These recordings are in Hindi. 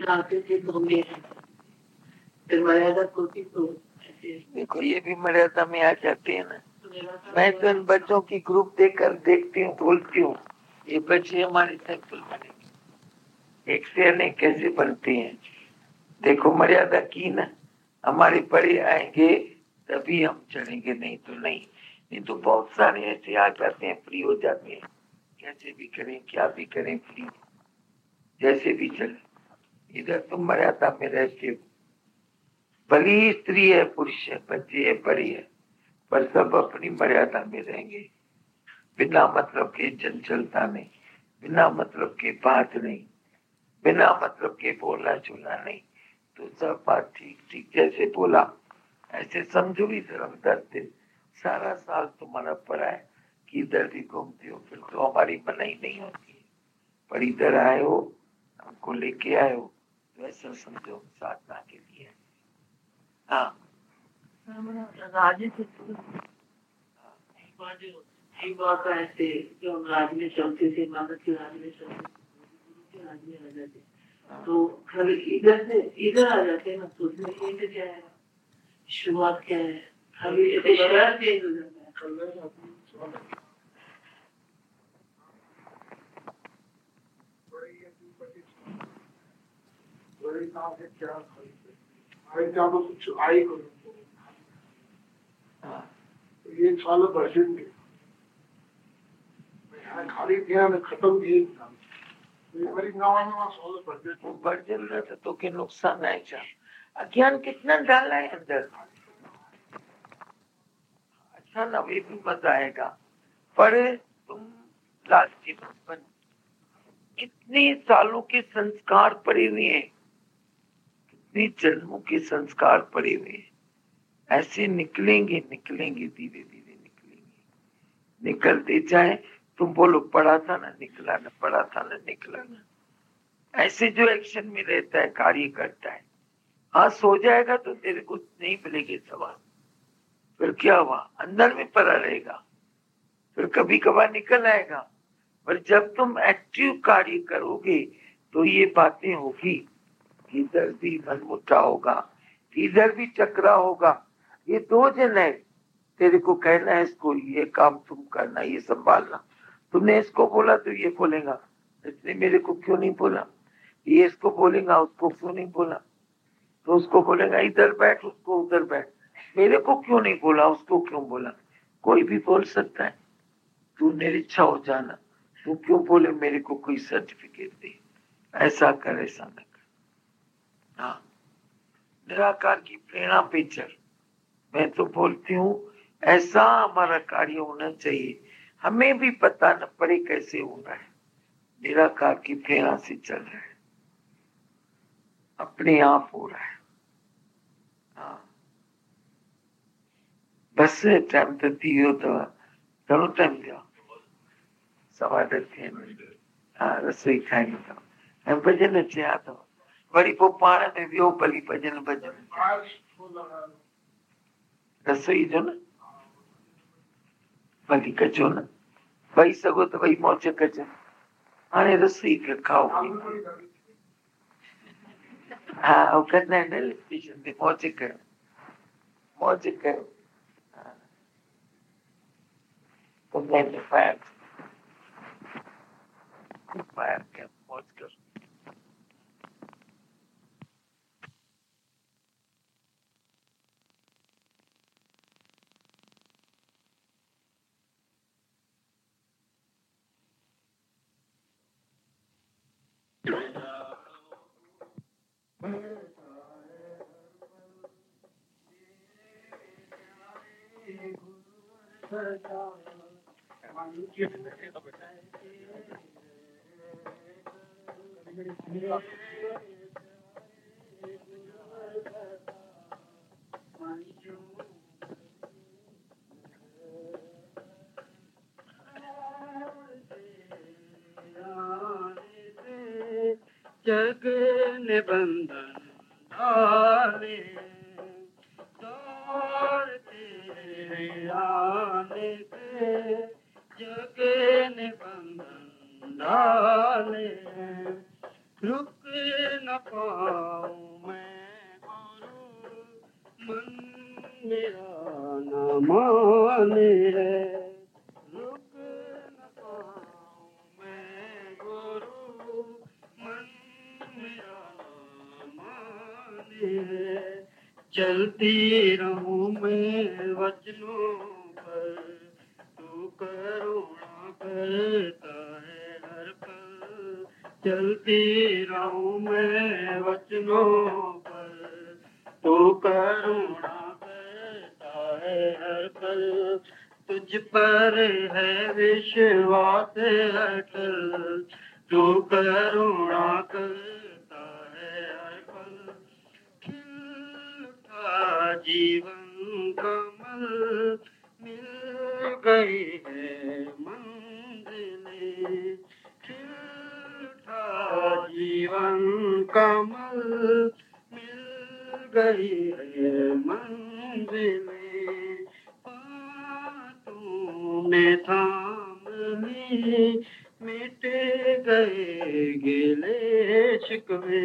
आते थे तो हम फिर मर्यादा होती तो देखो ये भी मर्यादा में आ जाती है ना। मैं तो इन बच्चों की ग्रुप देखती हूँ, बोलती हूँ ये बच्चे हमारे साइकिल बनेंगे, एक से अनेक कैसे बनते हैं। देखो मर्यादा की ना, हमारे बड़े आएंगे तभी हम चढ़ेंगे, नहीं तो नहीं। नहीं तो बहुत सारे ऐसे आ जाते हैं, फ्री हो जाते हैं, कैसे भी करें क्या भी करें, फ्री जैसे भी चले। इधर तुम मर्यादा में रहते हो, भली स्त्री है पुरुष है बच्चे है बड़ी है, पर सब अपनी मर्यादा में रहेंगे, बिना मतलब के चंचलता नहीं, बिना मतलब के बात नहीं, बिना मतलब के बोला चुना नहीं। तो सब बात ठीक ठीक जैसे बोला ऐसे समझो। भी धर्म 10 दिन सारा साल तुम्हारा पड़ा है कि इधर भी घूमते हो, फिर तो हमारी मनाही नहीं होती है, पर इधर आए हो हमको लेके आए हो तो ऐसा समझो साधना के लिए। हाँ एक बात ऐसे जो हम राज में चलते थे, भारत के राज में चलते थे, राज में आ जाते तो कभी इधर से इधर आ जाते हैं ना, तो उसमें क्या है, शुरुआत क्या है, कभी शहर चेंज हो जाता है। ये साल बर्जन के खाली ध्यान खत्म किए बर्जन रहता तो के नुकसान है। अज्ञान कितना डाला है अंदर, अच्छा ना वे भी मजा आएगा। पर तुम लालची मत बन, कितने सालों के संस्कार पड़े हुए हैं, कितने जन्मों के संस्कार पड़े हुए हैं, ऐसे निकलेंगे निकलेंगे धीरे धीरे निकलेंगे। निकलते जाए, तुम बोलो पढ़ा था ना निकला ना, पढ़ा था ना निकला ना, ऐसे जो एक्शन में रहता है कार्य करता है। हाँ सो जाएगा तो तेरे को नहीं मिलेंगे सवाल, फिर क्या हुआ, अंदर में पड़ा रहेगा, फिर कभी कभार निकल आएगा। पर जब तुम एक्टिव कार्य करोगे तो ये बातें होगी, इधर भी मनमुटा होगा, इधर भी चक्रा होगा। ये 2 जन है, तेरे को कहना है इसको ये काम तुम करना, ये संभालना। तुमने इसको बोला तो ये बोलेगा इसने मेरे को क्यों नहीं बोला, ये इसको बोलेगा उसको क्यों नहीं बोला, तो उसको बोलेगा इधर बैठ उसको उधर बैठ, मेरे को क्यों नहीं बोला उसको क्यों बोला। कोई भी बोल सकता है, तू निरीक्षा हो जाना, तू क्यों बोले मेरे को कोई सर्टिफिकेट दे, ऐसा कर ऐसा न कर। हाँ निराकार की प्रेरणा पे चल। मैं तो बोलती हूँ ऐसा हमारा कार्य होना चाहिए, हमें भी पता न पड़े कैसे हो रहा है, निराकार की प्रेरणा से चल रहा है, अपने आप हो रहा है। हाँ बस टाइम तो दियो तो घणो टाइम दियो, 10:15 थिया आहिनि। हाँ रसोई खाइणी अथव ऐं भॼन अचिया अथव, वरी पोइ पाण में वियो भली भॼन भॼन रसोई जो न भली कजो न, वही सघो त वही मौज कजो, हाणे रसोई खे खाओ। हा उहो कंदा आहिनि न स्टेशन ते, मौज कयो मौज कयो। कंदा आहिनि फायर फायर कयो मौज करो। जग निबंधन डाले दौड़ तेरे आने पे, जग निबंधन डाले रुक न पाऊं मैं गुरु, मन मेरा न माने है। रुक न पाऊं मैं गुरु, मन मेरा न माने है। चलती रहूं मैं वचनों पर, तू करुणा करता है हर पल। चलती रहूं मैं वचनों पर, तू करुणा करता है हर पल। तुझ पर है विश्वास अटल, तू करुणा करता है हर पल। खिल उठा जीवन कमल, मिल गई है मंजिलें। खिल उठा जीवन कमल, मिल गई है मंजिलें। बातों ने थाम ली, मिट गए गिले शिकवे।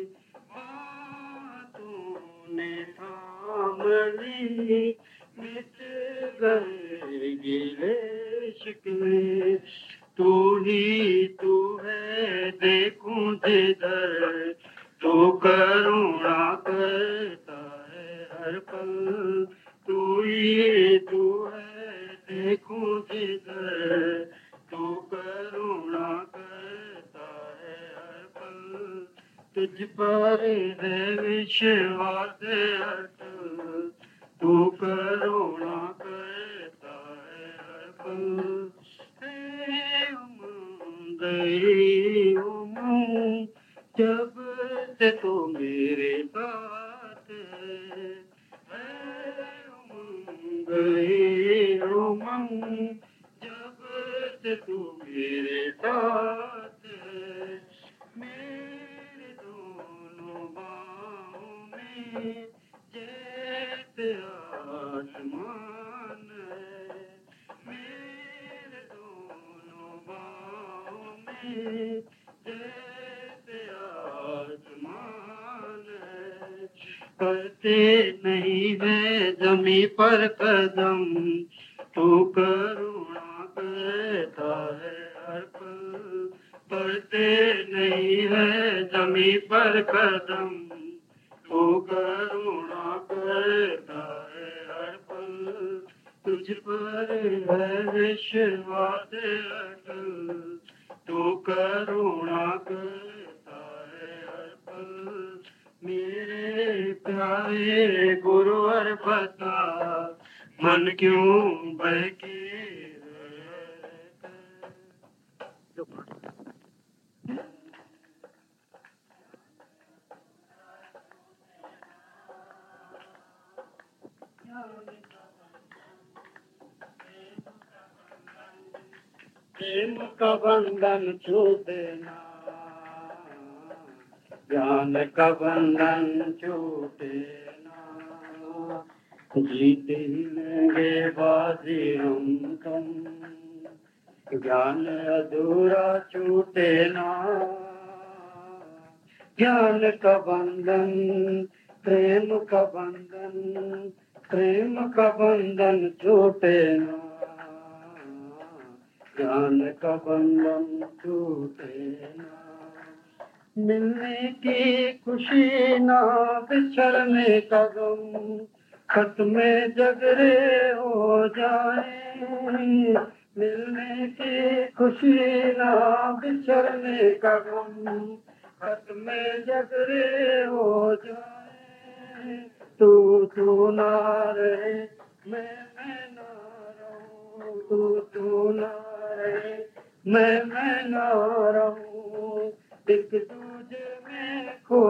तूने थाम ली, मिट गए गिले शिकवे। तू ही तू है देखूं जिधर, तू करुणा करता है हर पल। तू ही तू है देखूं जिधर, तू करुणा करता है हर पल। तुझ पर है विश्वास अटल, तू करुणा करता है हर पल। हे उमंग हे उमंग, जब से तू मेरे साथ है। हे उमंग हे उमंग, जब से तू मेरे साथ है। मेरे दोनों बाहों में जैसे आसमान है। मेरे दोनों बाहों में जैसे आसमान है। करते नहीं है जमी पर कदम, तू करुणा करता है हर पल। पड़ते नहीं है जमी पर कदम, तू करुणा करता है हर पल। तुझ पर है विश्वास अटल, तू करुणा करता है हर पल। मेरे प्यारे गुरुवर बता, मन क्यों बहके रहता है। प्रेम का बंधन छूटे ना, ज्ञान का बंधन छूटे ना। जीते ही लेंगे बाजी हम तुम, ज्ञान अधूरा छूटे ना। ज्ञान का बंधन प्रेम का बंधन, प्रेम का बंधन छूटे ना। ज्ञान का बंधन छूटे ना। मिलने की खुशी ना बिछड़ने का गम, खत्म झगड़े हो जाए। मिलने की खुशी ना बिछड़ने का गम, खत्म झगड़े हो जाए। तू ना रहे मैं ना रहूं, तू ना रहे मैं ना रहूं। एक दूजे में खो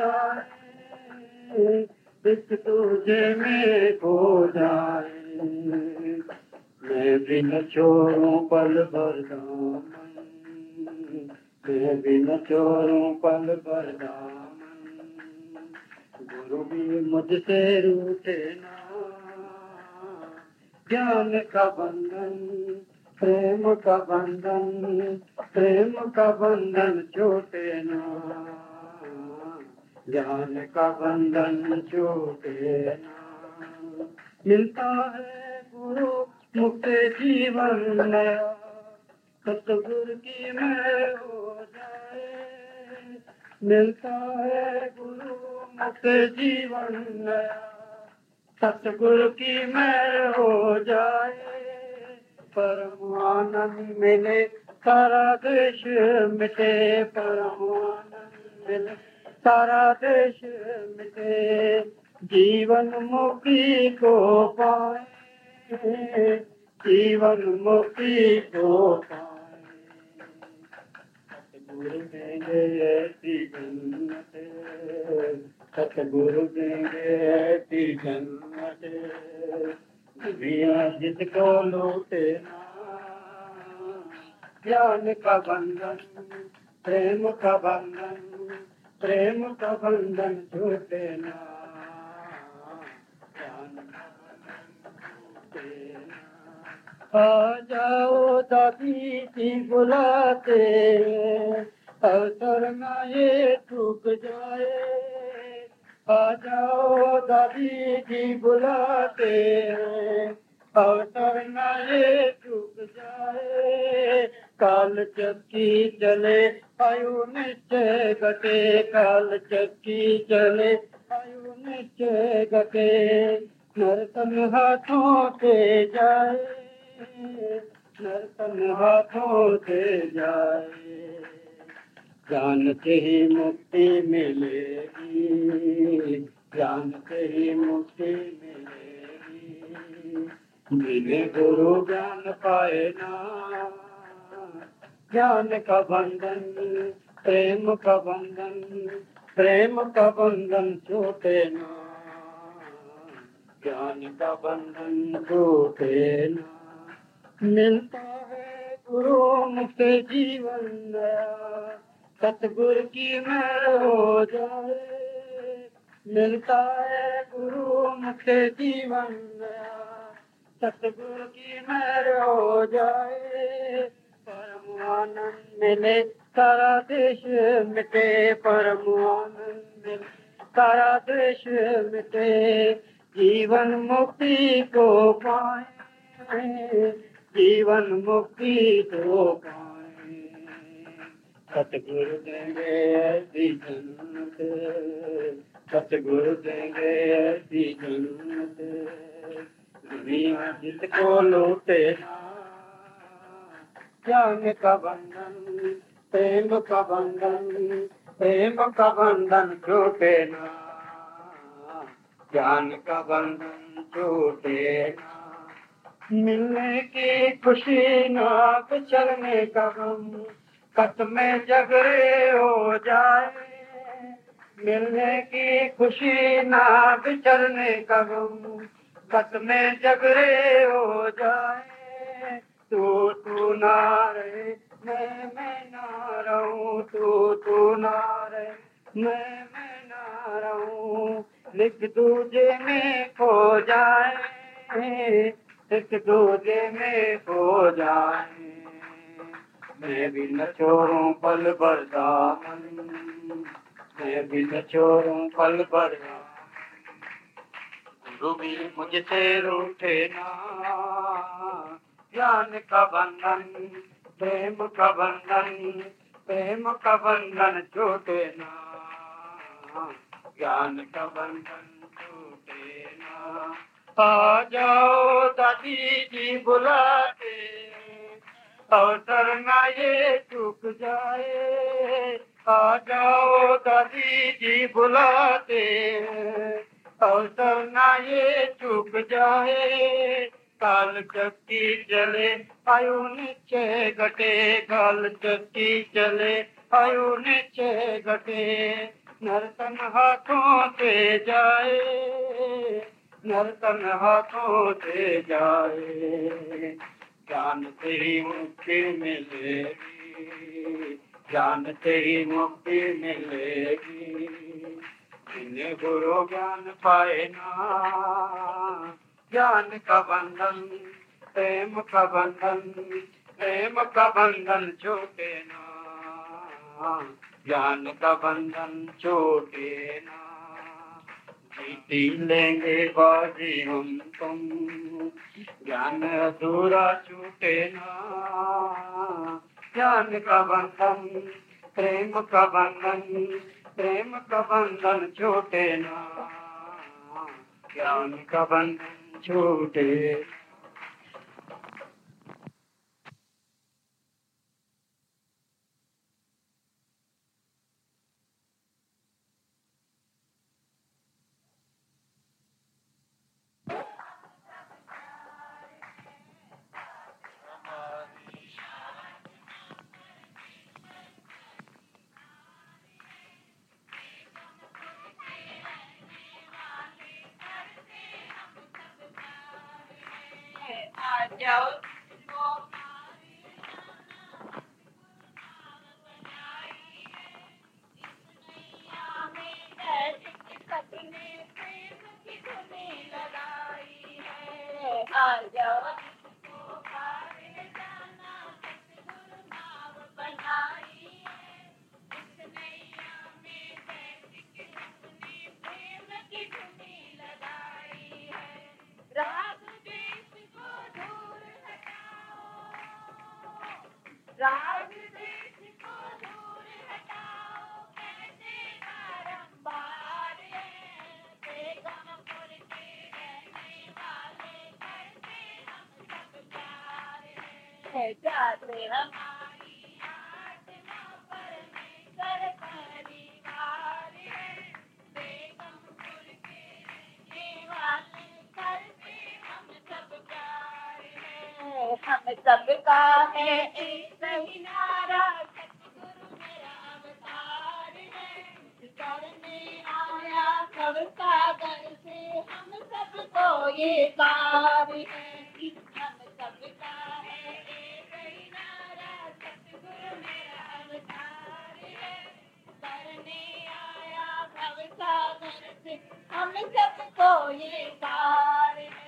जाए, एक दूजे में खो जाए। मैं भी न छोड़ूं पल भर दामन, मैं भी न छोड़ूं पल भर दामन। गुरु भी मुझसे रूठे ना, ज्ञान का बंधन प्रेम का बंधन छूटे ना, ज्ञान का बंधन छूटे ना। मिलता है गुरु मुक्त जीवन नया, सतगुरु की मेल हो जाए। मिलता है गुरु मुक्त जीवन नया, सतगुरु की मेल हो जाए। परम आनंद मिले सारा देश मिटे, परम आनंद मिले सारा देश मिटे। जीवन मुक्ति को पाए, जीवन मुक्ति को पाए। सतगुरु देंगे ऐसी जन्नत, सतगुरु देंगे ऐसी जन्नत, दुनिया जिसको लूटे ना। ज्ञान का बंधन प्रेम का बंधन छूटे ना, ज्ञान का बंधन छूटे ना। आ जाओ दादी जी बुलाते, अवसर ना ये चूक जाए। आ जाओ दादी जी बुलाते, अवसर न ये चूक जाए। काल चक्की चले आयु निश्चय घटे, काल चक्की चले आयु निश्चय घटे। नर्तन हाथों से जाए, नर्तन हाथों से जाए। जानते ही मुक्ति मिलेगी, जानते ही मुक्ति मिलेगी। मिले गुरु ज्ञान पाए ना, ज्ञान का बंधन प्रेम का बंधन छूटे ना, ज्ञान का बंधन छूटे ना। मिलता है गुरु मुक्त जीवन नया, सतगुरु की मेल हो जाए। मिलता है गुरु मुक्त जीवन नया, सतगुरु की मेल हो जाए। परम आनंद मिले सारा देश मिटे, परम आनंद मिले सारा देश मिटे। जीवन मुक्ति को पाए, जीवन मुक्ति को पाए। सतगुरु देंगे ऐसी जन्नत, सतगुरु देंगे ऐसी जन्नत, दुनिया जिसको लूटे ना। ज्ञान का बंधन प्रेम का बंधन छूटे ना, ज्ञान का बंधन छूटे ना। मिलने की खुशी ना बिछड़ने का गम, कट में झगड़े हो जाए। मिलने की खुशी ना बिछड़ने का गम, कट में झगड़े हो जाए। तू ना रहे मैं ना रहूं, तू ना रहे मैं ना रहूं। लिख दूजे में खो जाए, एक दूजे में खो जाए। मैं भी न छोड़ूं पल भर दामन, मैं भी न छोड़ूं पल भर दामन। गुरु भी मुझसे रूठे ना, ज्ञान का बंधन प्रेम का बंधन छूटे ना, ज्ञान का बंधन छूटे ना। आ जाओ दादी जी बुलाते, अवसर ना ये चूक जाए। आ जाओ दादी जी बुलाते, अवसर ना ये चूक जाए। काल चक्की चले आयु निश्चय घटे, काल चक्की चले आयु निश्चय घटे। नर्तन हाथों से जाए, नर्तन हाथों से जाए। ज्ञान तेरी मुक्ति मिलेगी, ज्ञान तेरी मुक्ति मिलेगी। जिन्हें गुरु ज्ञान पाए ना, ज्ञान का बंधन प्रेम का बंधन छूटे ना, ज्ञान का बंधन छूटे ना। जीत लेंगे बाजी हम तुम, ज्ञान अधूरा छूटे ना। ज्ञान का बंधन, प्रेम का बंधन छूटे ना, ज्ञान का बंधन छूटे। हम सबका है एक ही नारा, सतगुरु मेरा अवतार है, करने आया सबका दर से, हम सबको ये कार्य है। हम सबका है एक ही नारा, सतगुरु मेरा अवतार है, करने आया सबका दर से, हम सबको ये कार्य है।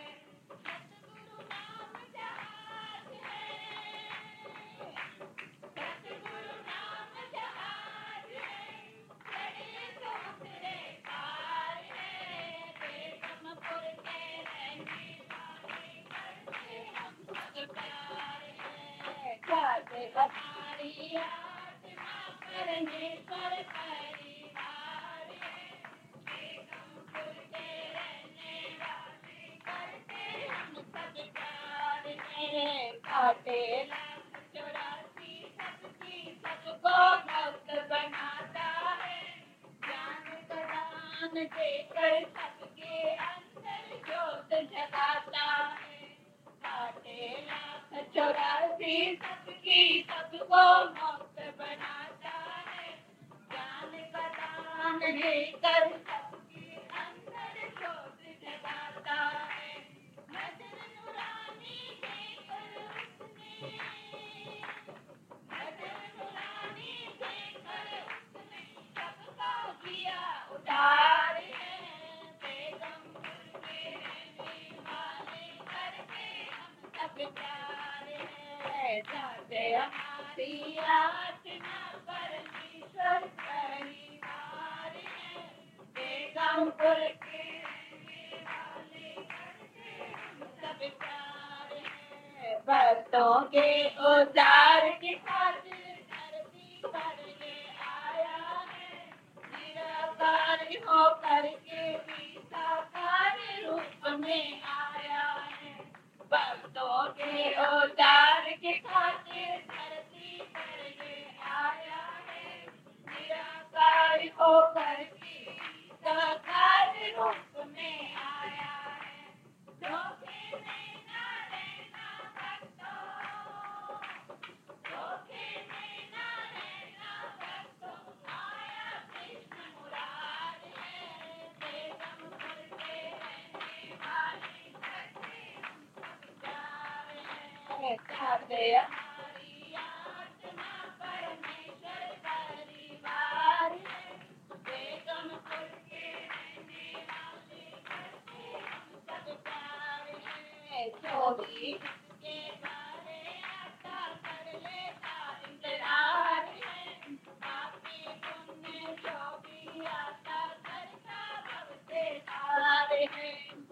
देकर सबके अंदर ज्योत जगाता है, काटे लाख 84 सबकी सबको मुक्त बनाता है, ज्ञान का दान देकर सबके अंदर ज्योत जगाता है। नजर नुरानी देकर उसने, नजर नुरानी देकर उसने सबका किया उद्धार। हमारी आत्मा परमेश्वर परिवार है, बेगमपुर के रहने वाले करते हम सब प्यार है। भक्तों के उद्धार की खातिर धरती पर ये आया है, निराकार होकर के भी साकार रूप में आया है। भक्तों के उद्धार की खातिर धरती पर ये आया है, निराकार होकर के साकार रूप में आया है। धोखे में ना रहना भक्तों, धोखे में ना रहना भक्तों, आया कृष्ण मुरारी है, बेगमपुर के रहने वाले करते हम सब प्यार है। हमारी आत्मा परमेश्वर परिवार है, बेगमपुर के रहने वाले करते हम सब प्यार है। 24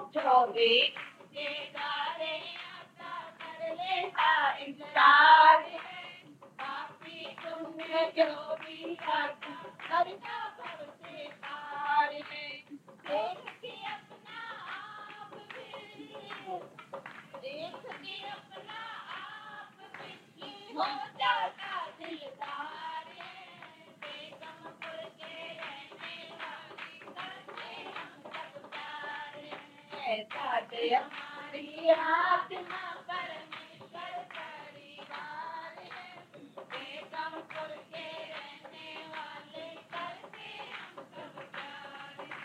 जो भी गारे अपना कर लेता इंतजार है, पापी तुमने जो भी अपना करता करते पार है। देख के अपना आप भी, देख के अपना आप भी हो जाता दिलदार है। बेगमपुर के रहने वाली करते हम सब प्यार है। साथ हमारी आत्मा परमेश्वर परिवार है। बेगमपुर के रहने वाले करते हम सब प्यार है।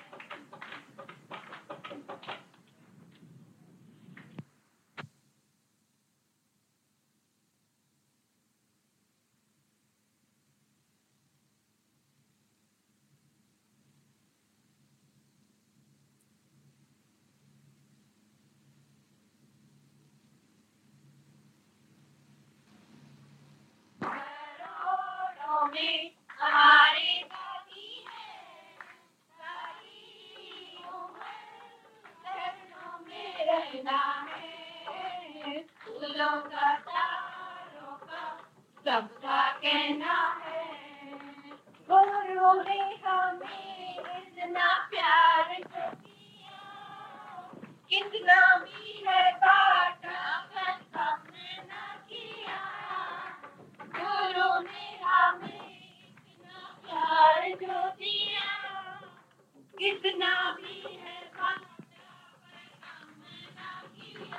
करोड़ों में हमारी दादी है, सारी उम्र चरणों में रहना है। फूलों का तारों का सबका कहना है। गुरु ने हमें इतना प्यार जो दिया, कितना भी है बाटा पर हमने न किया। गुरु ने हमें इतना प्यार जो दिया, कितना भी है बाटा पर हमने न किया।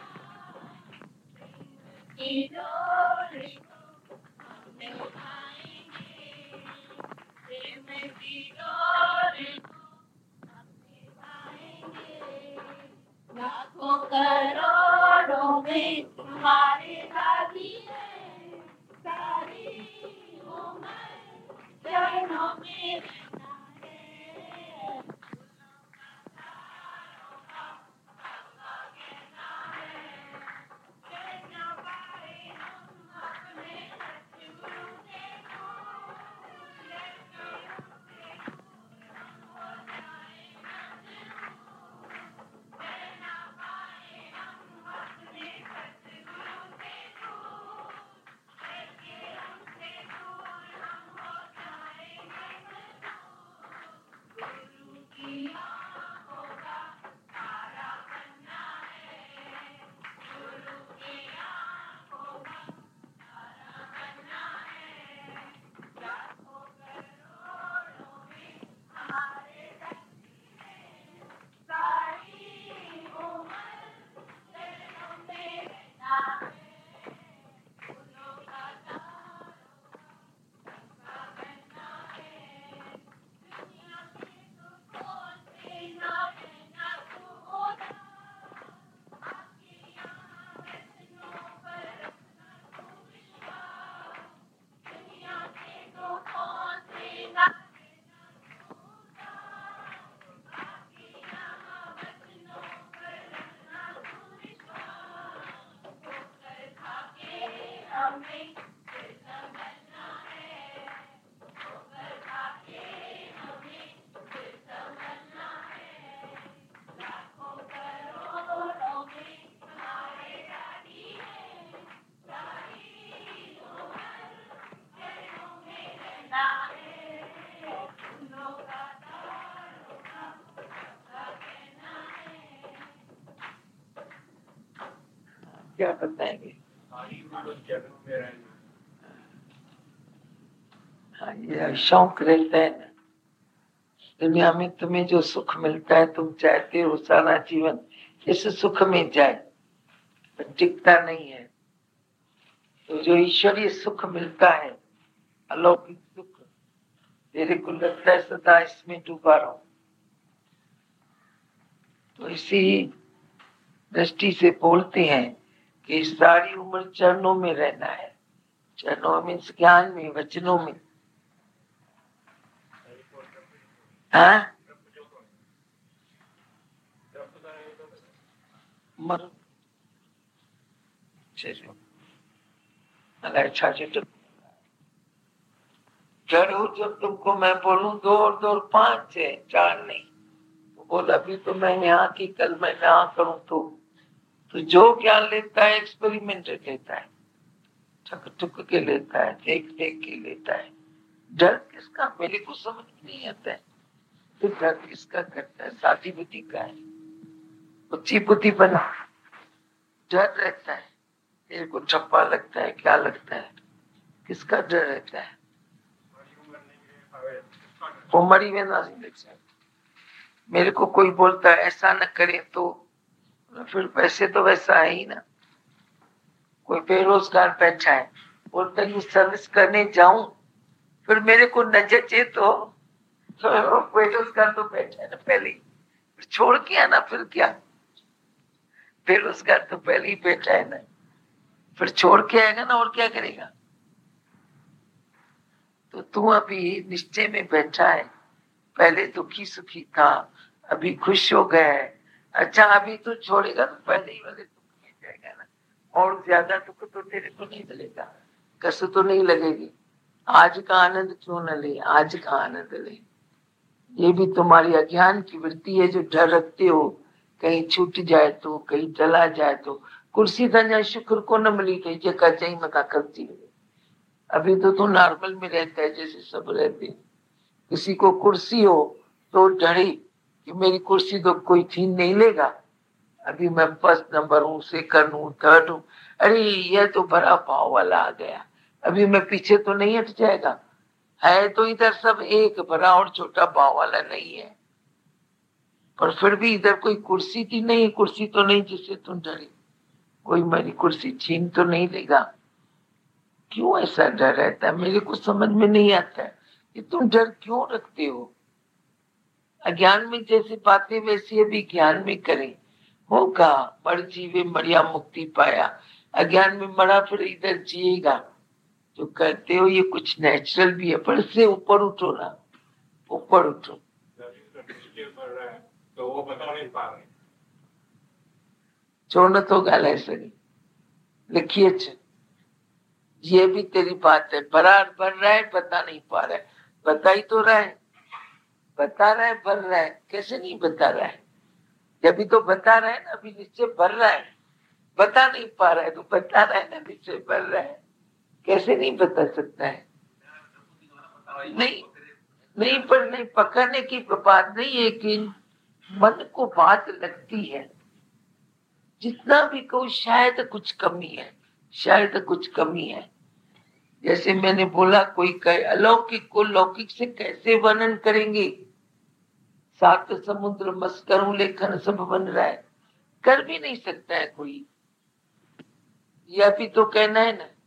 की डोरी को हम निभाएंगे, प्रेम की डोरी को हम निभाएंगे। लाखों करोड़ों में तुम्हारी दादी है, सारी उम्र चरणों में रहना है। फूलों का तारों का सबका कहना है। कह ना पाए हम अपने सतगुरु से दूर, लेकिन उनसे दूर हम हो जाए मजबूर। कह ना पाए हम अपने सतगुरु से दूर, लेकिन उनसे दूर हम हो जाएंगे मजबूर। गुरु की आंखों का तारा बनना है, गुरु की आंखों का तारा बनना है। लाखों करोड़ों में हमारे दादी है, सारी उम्र चरणों में रहना है। फूलों का तारों का सबका कहना है। दुनिया के सुखों से ना रहना तू उदास, आके यहाँ वैष्णों पर रखना तू विश्वास। दुनिया के सुखों से ना रहना तू उदास, आके यहाँ वैष्णों पर रखना तू विश्वास। ठोकर खाके हमें फिर संभलना है, ठोकर खाके हमें फिर संभलना है। लाखों करोड़ों में हमारे दादी है, सारी उम्र चरणों में रहना है। फूलों का तारों का सबका कहना है। क्या बताएंगे? हाँ, ये शौक रहता है ना, दुनिया में तुम्हें जो सुख मिलता है तुम चाहते हो सारा जीवन इस सुख में जाए, पर टिकता नहीं है। तो जो ईश्वरीय सुख मिलता है, अलौकिक सुख, तेरे को लगता है सदा इसमें डूबा रहो। तो इसी दृष्टि से बोलते हैं कि सारी उम्र चरणों में रहना है। चरणों में ज्ञान में, वचनों में। हाँ? मर अच्छा जरूर जब तुमको मैं बोलूं 2 और 2 5 है, 4 नहीं, तो बोला अभी तो मैं यहाँ की, कल मैं यहाँ करूँ तो जो ज्ञान लेता है एक्सपेरिमेंटेड लेता है, ठक ठुक के लेता है, देख देख के लेता है। डर किसका, मेरे को समझ में नहीं आता है। तो डर किसका करता है, साधी बुद्धि का है, उच्ची बुद्धि बना डर रहता है। मेरे को ठप्पा लगता है, क्या लगता है, किसका डर रहता है? वो मरी में ना मेरे को कोई बोलता है ऐसा न करे तो फिर वैसे तो वैसा है ही ना। कोई बेरोजगार बैठा है, बोलता है सर्विस करने जाऊं, फिर मेरे को न जचे तो बेरोजगार तो बैठा है ना पहले ही, छोड़ के आना फिर क्या। बेरोजगार तो पहले ही बैठा है ना, फिर छोड़ के आएगा ना, और क्या करेगा। तो तू अभी निश्चय में बैठा है, पहले दुखी सुखी था, अभी खुश हो गया है। अच्छा अभी तो छोड़ेगा तो पहले ही वाले दुख में जाएगा ना, और ज्यादा दुख तो तेरे को नहीं मिलेगा, कष्ट तो नहीं लगेगी। आज का आनंद क्यों न ले, आज का आनंद ले। ये भी तुम्हारी अज्ञान की वृत्ति है, जो डर रखते हो कहीं छूट जाए तो, कहीं चला जाए तो। कुर्सी धन्य शुक्र को न मिली थी जगह चाहिए मका करती। अभी तो तू नॉर्मल में रहता है जैसे सब रहते। किसी को कुर्सी हो तो डरे कि मेरी कुर्सी तो कोई छीन नहीं लेगा, अभी मैं फर्स्ट नंबर हूँ, सेकंड हूँ, थर्ड हूँ। अरे यह तो बड़ा भाव वाला आ गया, अभी मैं पीछे तो नहीं हट जाएगा। है तो इधर सब एक, बड़ा और छोटा भाव वाला नहीं है, पर फिर भी इधर कोई कुर्सी थी नहीं, कुर्सी तो नहीं जिससे तुम डरे, कोई मेरी कुर्सी छीन तो नहीं लेगा। क्यों ऐसा डर रहता है, मेरे को समझ में नहीं आता है कि तुम डर क्यों रखते हो। अज्ञान में जैसी बातें वैसी अभी ज्ञान में करें, होगा मर जीवे मरिया मुक्ति पाया। अज्ञान में मरा फिर इधर जिएगा। जो कहते हो ये कुछ नेचुरल भी है, पर इससे ऊपर उठो ना, ऊपर उठो। तो वो बता नहीं पा रहे, छोड़ना तो गाला सही लिखिए। ये भी तेरी बात है, बरार बढ़ रहा है, बता नहीं पा रहा है। बता ही तो रहा है, बता रहा है, बढ़ रहा है, कैसे नहीं बता रहा है। जब भी तो बता रहा है ना, अभी निश्चय बढ़ रहा है, बता नहीं पा रहा है तो बता रहा है ना, निश्चय बढ़ रहा है, कैसे नहीं बता सकता है। नहीं नहीं, पर नहीं पकड़ने की बात नहीं है कि मन को बात लगती है। जितना भी कहूँ शायद कुछ कमी है, शायद कुछ कमी है। जैसे मैंने बोला, कोई कहे अलौकिक को लौकिक से कैसे वर्णन करेंगे, सात समुद्र मस्करूं लेखन सब बन रहा है, कर भी नहीं सकता है कोई। यह भी तो कहना है ना,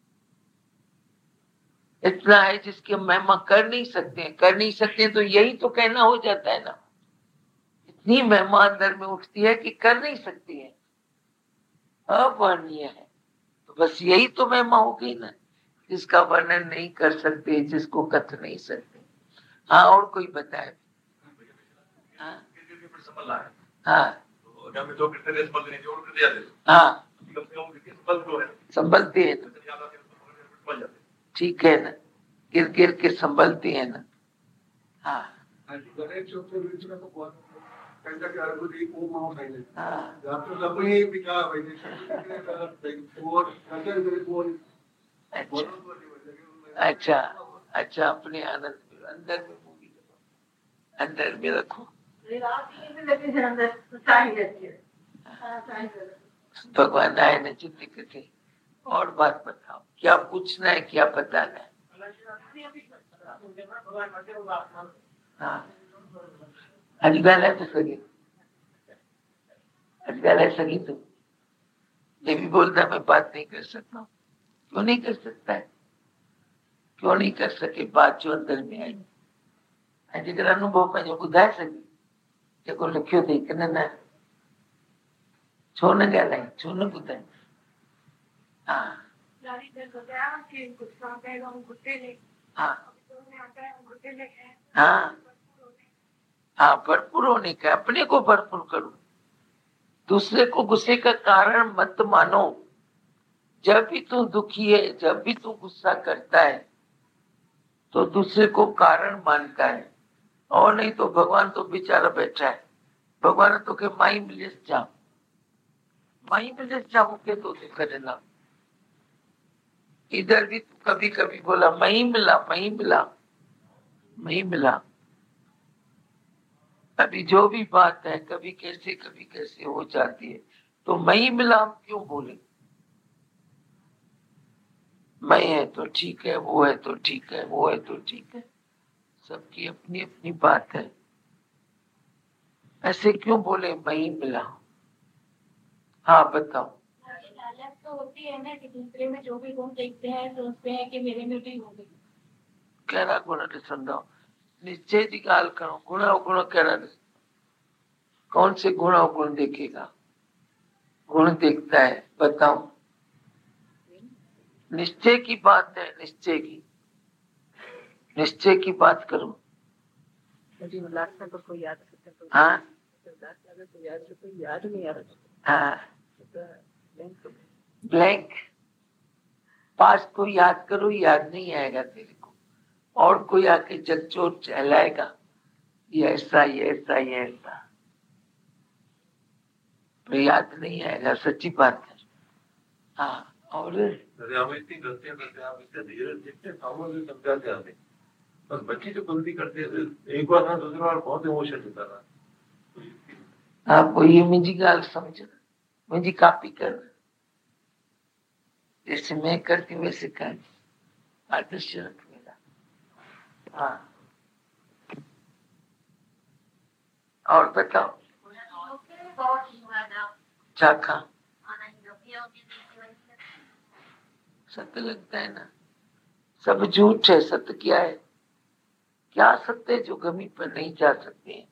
इतना है जिसकी महिमा कर नहीं सकते हैं, कर नहीं सकते हैं, तो यही तो कहना हो जाता है ना। इतनी महिमा अंदर में उठती है कि कर नहीं सकती है, अवर्णनीय है। तो बस यही तो महिमा हो गई ना, जिसका वर्णन नहीं कर सकते, जिसको कथ नहीं सकते। हाँ और कोई बताए। हाँ हाँ हाँ, संभलते हैं ना, ठीक है ना, गिर गिर के संभलते हैं ना। हाँ अच्छा अच्छा, अपने आनंद में अंदर में मूवी अंदर में रखो। भगवान आए न चित्त कथे। और बात बताओ, क्या पूछना है, क्या बताना है। हाँ अजगल है तो सगी, अजगल है सगी तो ये भी बोलता मैं बात नहीं कर सकता हूँ। क्यों नहीं कर सकता है, क्यों नहीं कर सके बात जो अंदर में आई। अजगर अनुभव में जो बुधाए सगी, जेको लिखियो थी कि न छो न ॻाल्हाई, छो न ॿुधाई। हाँ हाँ हाँ, भरपूर होने का, अपने को भरपूर करो, दूसरे को गुस्से का कारण मत मानो। जब भी तू दुखी है, जब भी तू गुस्सा करता है तो दूसरे को कारण मानता है, और नहीं तो भगवान तो बेचारा बैठा है, भगवान तो के माई मिले मुझे तो करना। इधर भी कभी कभी बोला मही मिला। अभी जो भी बात है कभी कैसे हो जाती है, तो मही मिला हम क्यों बोले? मैं है तो ठीक है, वो है तो ठीक है, वो है तो ठीक है, सबकी अपनी अपनी बात है। ऐसे क्यों बोले मही मिला? हाँ बताओ। लालच तो होती है ना कि दूसरे में जो भी गुण देखते हैं सोचते हैं कि मेरे में भी होंगे। कहिड़ा गुण ॾिसंदव? निश्चय जी ॻाल्हि करो, गुण अवगुण कहिड़ा ॾिस? कौन से गुण अवगुण देखेगा? गुण देखता है, बताओ। निश्चय की बात है, निश्चय की बात करो। हाँ हाँ, ब्लैंक पास को याद करो, याद नहीं आएगा तेरे को। और कोई आके जगचोर चहलाएगा ये ऐसा तो याद नहीं आएगा, सच्ची बात है। हाँ, और हम इतनी गलतियां करते हैं, आप इतने धीरे जितने सामने समझाते हैं हमें, बस बच्चे जो गलती करते हैं एक बार ना दूसरी बार बहुत इमोशन होता है। आप ये मुझी गाल समझो, मुझी कॉपी कर, जैसे मैं करती हूँ वैसे कर, आदर्श रख मेरा। हाँ, और बताओ चाखा सत्य लगता है ना? सब झूठ है, सत्य क्या है? क्या सत्य है जो गमी पर नहीं जा सकते हैं?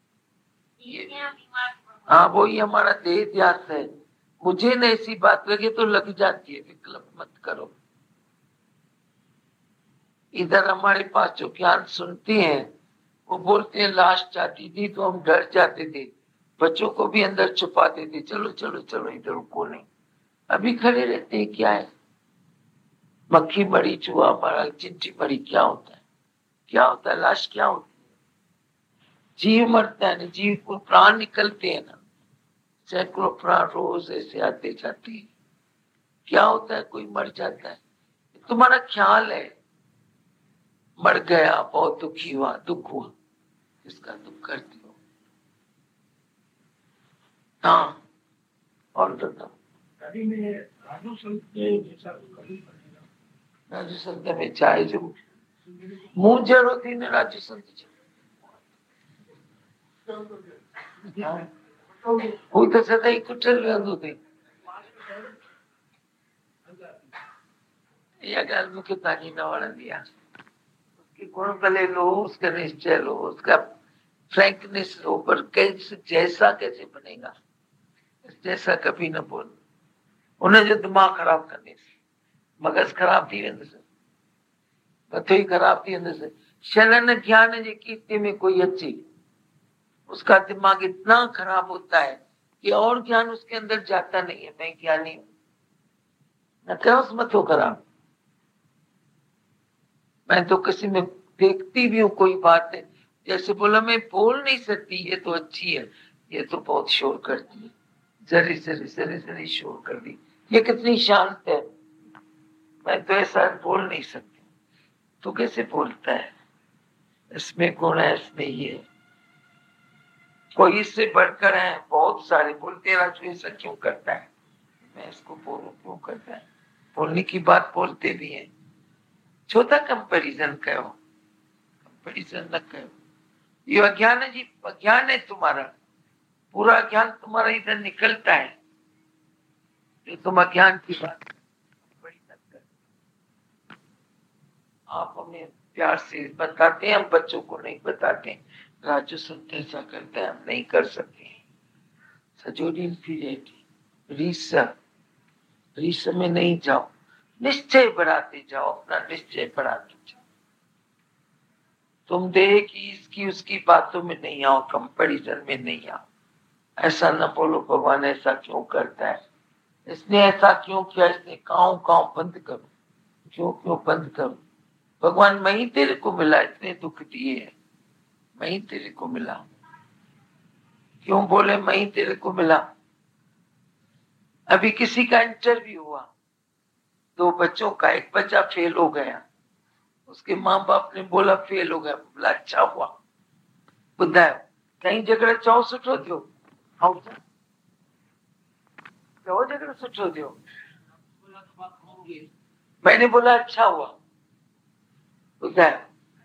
हाँ, वो ही हमारा देह ध्यास है। मुझे न ऐसी बात लगे तो लग जाती है, विकल्प मत करो। इधर हमारे पास जो ज्ञान सुनते हैं वो बोलते हैं लाश जाती थी तो हम डर जाते थे, बच्चों को भी अंदर छुपाते थे, चलो चलो चलो इधर रुको नहीं। अभी खड़े रहते हैं, क्या है? मक्खी मरी, चूहा मरा, चिंटी मरी, क्या होता है? क्या होता है? लाश क्या होती है? जीव मरता है ना, जीव को प्राण निकलते हैं ना, सैकड़ों प्राण रोज ऐसे आते जाते हैं। क्या होता है? कोई मर जाता है, तुम्हारा ख्याल है मर गया, बहुत दुखी हुआ, दुख हुआ, इसका दुख करती हो। हाँ, और बताओ। राजू संत में चाहे जो मुंह जड़ो थी ने राजू संत हू तो सदाई कुटल रहंदो थी। इहा ॻाल्हि मूंखे तव्हांजी न वणंदी आहे। उसके गुण भले लो, उसका निश्चय लो, उसका फ्रैंकनेस लो, पर कैसे जैसा कैसे बनेगा? जैसा कभी न बोल, उनजो दिमाग़ ख़राब कंदेसि, मगज़ ख़राब थी वेंदुसि, मथो ही ख़राब थी वेंदुसि। शलन ज्ञान जे कीर्ति में कोई अचे, उसका दिमाग इतना खराब होता है कि और ज्ञान उसके अंदर जाता नहीं है। मैं ज्ञानी हूं, न करो मथो खराब। मैं तो किसी में देखती भी हूँ कोई बात है, जैसे बोला मैं बोल नहीं सकती, ये तो अच्छी है, ये तो बहुत शोर करती है, जरी शोर कर दी, ये कितनी शांत है, मैं तो ऐसा बोल नहीं सकती। तो कैसे बोलता है? इसमें गुण है, इसमें ये है। कोई इससे बढ़कर है, बहुत सारे बोलते राजू ऐसा क्यों करता है, मैं इसको बोलूं क्यों करता है? बोलने की बात बोलते भी हैं, छोटा कंपैरिजन करो, कंपैरिजन न करो। ये अज्ञान है तुम्हारा, पूरा ज्ञान तुम्हारा इधर निकलता है, जो तुम अज्ञान की बात बड़ी न कर। आप हमें प्यार से बताते हैं, हम बच्चों को नहीं बताते। राजू संत ऐसा करता है, हम नहीं कर सकते। सजोरी इंफीरियरिटी, रीस में नहीं जाओ, निश्चय बढ़ाते जाओ, अपना निश्चय बढ़ाते जाओ। तुम देह की इसकी उसकी बातों में नहीं आओ, कंपैरिजन में नहीं आओ। ऐसा न बोलो भगवान ऐसा क्यों करता है, इसने ऐसा क्यों किया, इसने काऊ बंद करो, क्यों बंद करो। भगवान मैं ही तेरे को मिला, इतने दुख दिए हैं, मैं ही तेरे को मिला। क्यों बोले मैं ही तेरे को मिला? अभी किसी का इंटरव्यू हुआ, 2 बच्चों का, एक बच्चा फेल हो गया, उसके माँ बाप ने बोला फेल हो गया, बोला अच्छा हुआ। बुधायो कहीं झगड़ा चौ सुठो थियो? चौ झगड़ा सुठो थियो? मैंने बोला अच्छा हुआ। बुधायो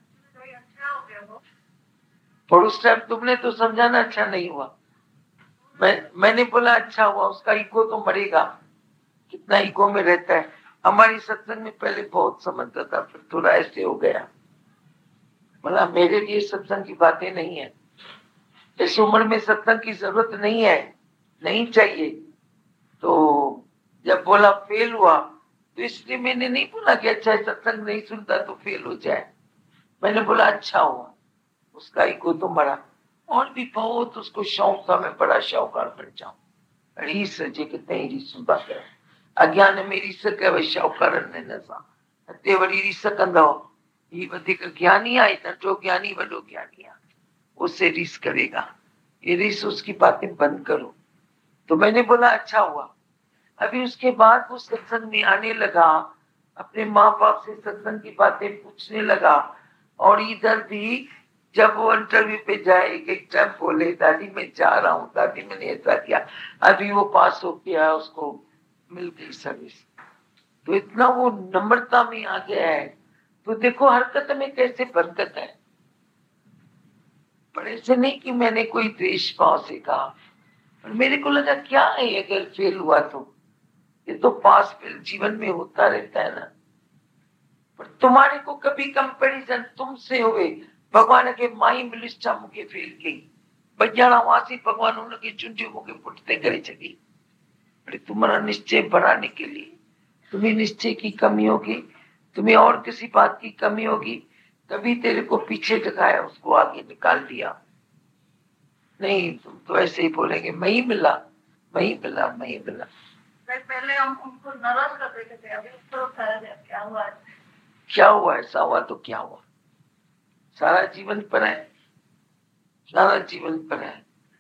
और उस टाइम तुमने तो समझाना अच्छा नहीं हुआ। मैंने बोला अच्छा हुआ, उसका ईगो तो मरेगा, कितना ईगो में रहता है। हमारी सत्संग में पहले बहुत समझता था, फिर थोड़ा ऐसे हो गया। बोला मेरे लिए सत्संग की बातें नहीं है, इस उम्र में सत्संग की जरूरत नहीं है, नहीं चाहिए। तो जब बोला फेल हुआ, तो इसलिए मैंने नहीं बोला कि अच्छा सत्संग नहीं सुनता तो फेल हो जाए। मैंने बोला अच्छा हुआ, उसका ईगो तो मरा। और भी बहुत उसको शौक था, मैं बड़ा शाहूकार बन जाऊं। रीस जे कितने रीस बात है, अज्ञान में रीस कयो शाहूकारनि न सां अते वरी रीस कंदव। ये वधीक ज्ञानी आहे, नंढो ज्ञानी वॾो ज्ञानी आहे, उससे रीस करेगा। ये रीस उसकी बातें बंद करो। तो मैंने बोला अच्छा हुआ। अभी उसके बाद वो सत्संग में आने लगा, अपने माँ बाप से सत्संग की बातें पूछने लगा। और इधर भी जब वो इंटरव्यू पे जाए, एक टाइम बोले दादी मैं जा रहा हूँ, दादी मैंने ऐसा किया। अभी वो पास हो गया, उसको मिल गई सर्विस। तो इतना वो नम्रता में आ गया है। तो देखो हरकत में कैसे बरकत है। पर ऐसे नहीं कि मैंने कोई द्वेष भाव से कहा, पर मेरे को लगा क्या है अगर फेल हुआ तो, ये तो पास फेल जीवन में होता रहता है ना। पर तुम्हारे को कभी कंपैरिजन तुमसे हुए, भगवान के माई मिलिस्टा मुके फेल कई, बजाना वासी भगवान उनके चुंडी मुके पुटते करे छगी। पर तुम्हारा निश्चय बढ़ाने के लिए, तुम्हें निश्चय की कमी होगी, तुम्हें और किसी बात की कमी होगी, तभी तेरे को पीछे दिखाया, उसको आगे निकाल दिया। नहीं तुम तो ऐसे ही बोलेंगे मैं ही मिला, मैं ही मिला, मैं ही मिला। पहले हम उनको नाराज कर देते थे, अभी उसको क्या हुआ? क्या हुआ? ऐसा हुआ तो क्या हुआ? सारा जीवन पर है, सारा जीवन पर है।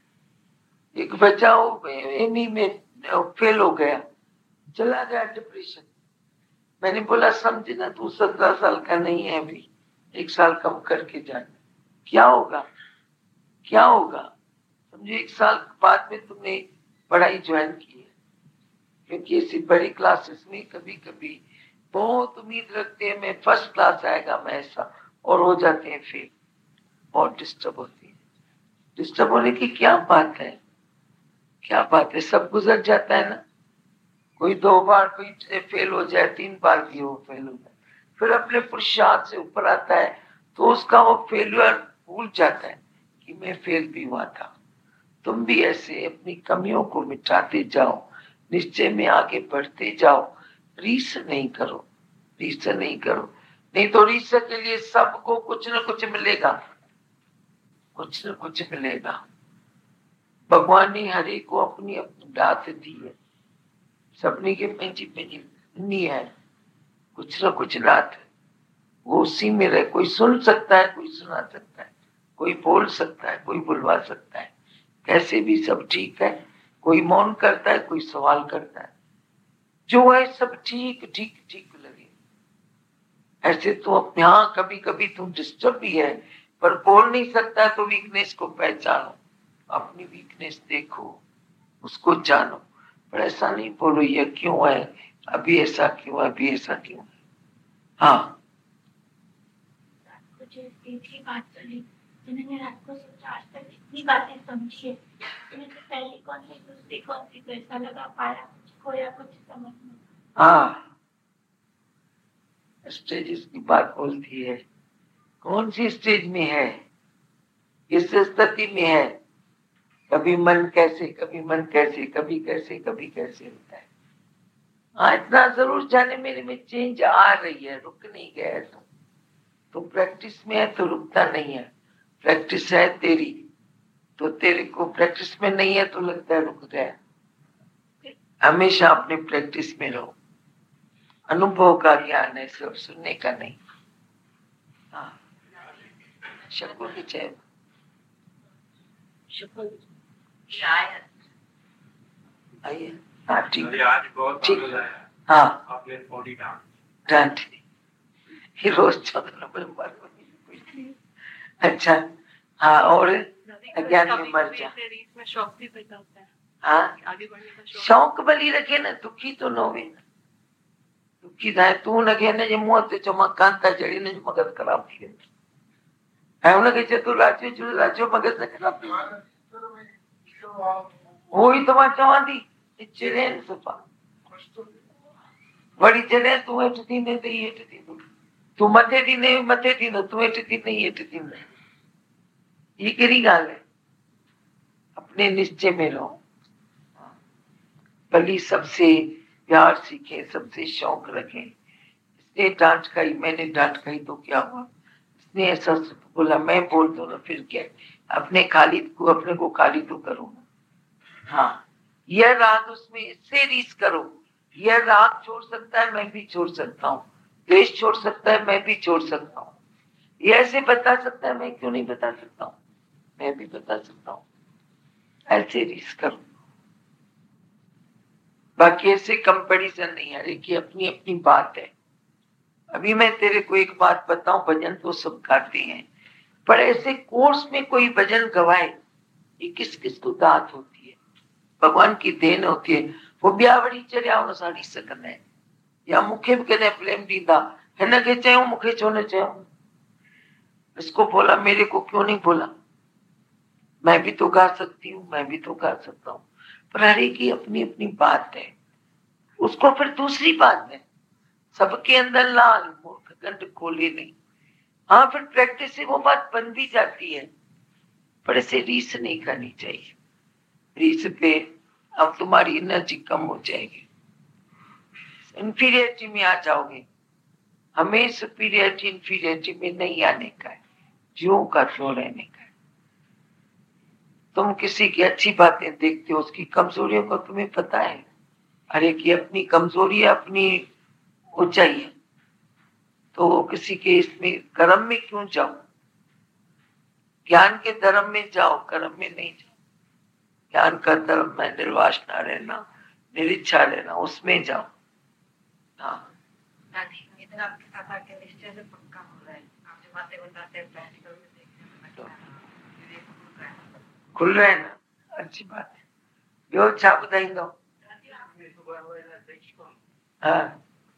एक बच्चा एमई में फेल हो गया, चला गया डिप्रेशन। मैंने बोला समझे ना, तू 17 साल का नहीं है अभी, 1 साल कम करके जाना। क्या होगा? क्या होगा? समझे 1 साल बाद में तुमने पढ़ाई ज्वाइन की है, क्योंकि ऐसी बड़ी क्लासेस में कभी कभी बहुत उम्मीद रखते हैं मैं फर्स्ट क्लास आएगा, मैं ऐसा, और हो जाते हैं फेल, बहुत डिस्टर्ब होती है। डिस्टर्ब होने की क्या बात है? क्या बात है? सब गुजर जाता है ना। कोई 2 बार कोई फेल हो जाए, 3 बार भी हो फेल हो जाए, फिर अपने पुरुषार्थ से ऊपर आता है, तो उसका वो फेल्यूर भूल जाता है कि मैं फेल भी हुआ था। तुम भी ऐसे अपनी कमियों को मिटाते जाओ, निश्चय में आगे बढ़ते जाओ, रीस नहीं करो, रीस नहीं करो। नहीं तो रीस के लिए सबको कुछ न कुछ मिलेगा, कुछ न कुछ मिलेगा। भगवान ने हरे को अपनी अपनी दात दी है, सपने के पंजी पंजी नहीं है, कुछ न कुछ दात वो उसी में रहे। कोई सुन सकता है, कोई सुना सकता है, कोई बोल सकता है, कोई बुलवा सकता है, कैसे भी सब ठीक है। कोई मौन करता है, कोई सवाल करता है, जो है सब ठीक ठीक ठीक लगे। ऐसे तो अपने यहाँ कभी कभी तुम डिस्टर्ब भी है, पर बोल नहीं सकता, तो वीकनेस को पहचानो, अपनी वीकनेस देखो, उसको जानो। पर ऐसा नहीं बोलो ये क्यों है, अभी ऐसा क्यों, अभी ऐसा क्यों है। हाँ मुझे एक ही बात चली, मैंने रात को सोचा आज तक इतनी बातें समझी है, मैंने पहली कौन सी दूसरी कौन सी, तो ऐसा लगा पाया कुछ खोया कुछ समझ में। हाँ स्टेजेस की बात बोलती है, कौन सी स्टेज में है, किस स्थिति में है, कभी मन कैसे, कभी मन कैसे, कभी कैसे, कभी कैसे होता है। हाँ इतना जरूर जाने मेरे में चेंज आ रही है, रुक नहीं गया है। तो प्रैक्टिस में है तो रुकता नहीं है, प्रैक्टिस है तेरी तो तेरे को प्रैक्टिस में नहीं है तो लगता है रुक गया। हमेशा अपने प्रैक्टिस में रहो, अनुभव का ज्ञान है, सिर्फ सुनने का नहीं। हाँ शक्ल की चय शुक्र आइए, हाँ ठीक अरे आज बहुत ठीक। पागल आया। हाँ आपने 40 डांट ही रोज 14 नवंबर को। अच्छा हाँ, और अज्ञान में मर जा। शौक भी पैदा होता है, हाँ आगे बढ़ने का शौक भली रखे ना, दुखी तो न होवे ना। दुखी थाए तू लगे ने जे मुंह ते चमकान था जड़ी ने मगज खराब थी गई है। उनके जे तू लाजो जो लाजो मगज ने खराब थी वही तो बात चवा थी। चिड़े ने सुपा बड़ी जड़े तू हेठ थी ने ते हेठ थी तू मथे थी ने मथे थी न तू हेठ थी नहीं हेठ थी न। ये केरी गाल है? अपने निश्चय में रहो। भली सबसे प्यार सीखे, सबसे शौक रखें। इसने डांट खाई, मैंने डांट खाई तो क्या हुआ? इसने ऐसा बोला, मैं बोल दूं ना फिर क्या? अपने को खाली तो करो ना। हाँ यह राग उसमें इससे रीस करो। यह राग छोड़ सकता है, मैं भी छोड़ सकता हूँ। द्वेष छोड़ सकता है, मैं भी छोड़ सकता हूँ। यह ऐसे बता सकता है, मैं क्यों नहीं बता सकता हूँ? मैं भी बता सकता हूँ। ऐसे रीस करो। बाकी ऐसे कंपैरिजन नहीं है, कि अपनी अपनी बात है। अभी मैं तेरे को एक बात बताऊं, भजन तो सब गाते हैं, पर ऐसे कोर्स में कोई भजन गवाए, ये किस किस को दात होती है, भगवान की देन होती है। वो ब्यावड़ी चढ़िया उन साड़ी सकन है, या मुखे भी कदे प्रेम दीदा है न के चयो मुखे छो न चयो। इसको बोला, मेरे को क्यों नहीं बोला? मैं भी तो गा सकती हूँ, मैं भी तो गा सकता हूँ, पर हर एक की अपनी अपनी बात है। उसको फिर दूसरी बात है, सबके अंदर लाल मूर्ख कंठ खोले नहीं। हाँ फिर प्रैक्टिस से वो बात बन भी जाती है, पर ऐसे रीस नहीं करनी चाहिए। रीस पे अब तुम्हारी एनर्जी कम हो जाएगी, इंफीरियरिटी में आ जाओगे। हमें सुपीरियरिटी इंफीरियरिटी में नहीं आने का है, ज्यों का त्यों रहने का है। तुम किसी की अच्छी बातें देखते हो, उसकी कमजोरियों का तुम्हें पता है। अरे की अपनी कमजोरी है, अपनी ऊंचाई है, तो किसी के इसमें कर्म में क्यों जाओ? ज्ञान के धर्म में जाओ, कर्म में नहीं जाओ। ज्ञान का धर्म में निर्वासना रहना, निरीच्छा रहना, उसमें जाओ। हाँ इधर आपके साथ आके निश्चय से पक्का हो रहा है। आप जो बातें बताते हैं प्रैक्टिकल में देखते हैं, खुल रहा है ना, अच्छी बात है। ॿियो छा ॿुधाईंदो? हाँ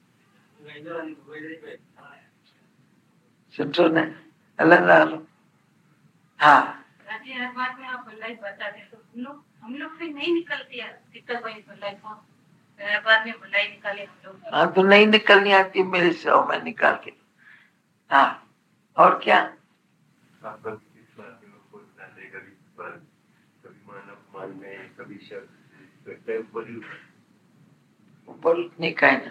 सुठो न, हलंदा हलो। हाँ हर बात में आप लाइफ बताते हैं, तो हम लोग भी नहीं निकलती है कितना कोई लाइफ हो, हर बात में भलाई निकाले हम लोग। हाँ तो नहीं निकलनी आती मेरे से, और मैं निकाल के। हाँ और क्या? ऊपर उठने का है ना।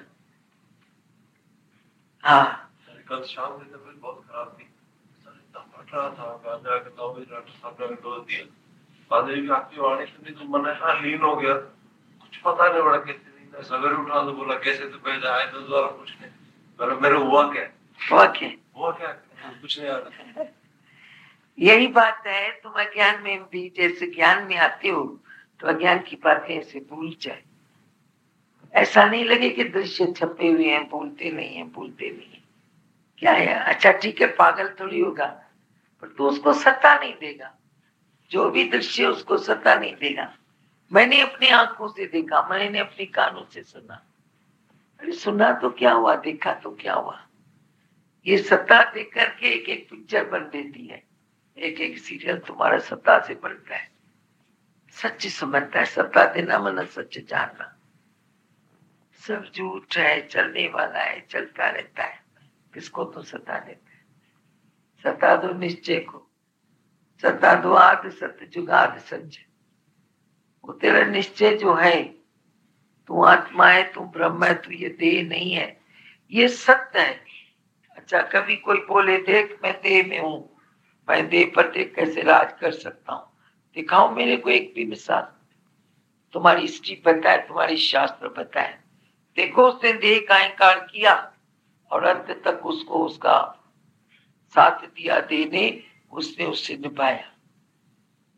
हाँ कल शाम में तबीयत बहुत खराब थी, फट रहा था, गांजा के 9 बजे डॉक्टर साहब ने डोज दिया। बाद में आपकी वाणी सुनी तो मन ऐसा लीन हो गया, कुछ पता नहीं पड़ा कैसे नींद। सवेरे उठा तो बोला कैसे, तो पहले आए तो दोबारा कुछ नहीं। मतलब मेरे हुआ क्या कुछ नहीं आ रहा। यही बात है, तुम अज्ञान में भी जैसे ज्ञान में आते हो तो अज्ञान की बातें ऐसे भूल जाए। ऐसा नहीं लगे कि दृश्य छपे हुए हैं, भूलते नहीं है, भूलते नहीं है। क्या है, अच्छा ठीक है, पागल थोड़ी होगा, पर तू उसको सत्ता नहीं देगा। जो भी दृश्य उसको सत्ता नहीं देगा। मैंने अपनी आंखों से देखा, मैंने अपनी कानों से सुना। अरे सुना तो क्या हुआ, देखा तो क्या हुआ? ये सत्ता देख करके एक एक पिक्चर बन देती है, एक एक सीरियल तुम्हारा सत्ता से बनता है। सच समझता है, सत्ता देना मन सच जानना। सब झूठ है, चलने वाला है, चलता रहता है, किसको तो सत्ता देता है? सत्ता दो निश्चय को, सत्ता दो आदि सत्य जुगाद सच। वो तेरा निश्चय जो है, तू आत्मा है, तू ब्रह्म है, तू ये देह नहीं है, ये सत्य है। अच्छा कभी कोई बोले देख मैं देह में हूं, मैं देह पर देख कैसे राज कर सकता हूँ? दिखाओ मेरे को एक भी मिसाल। तुम्हारी हिस्ट्री बताए, तुम्हारी शास्त्र बताए, देखो उसने देह का इंकार किया और अंत तक उसको उसका साथ दिया, देह ने, उसने उससे निभाया।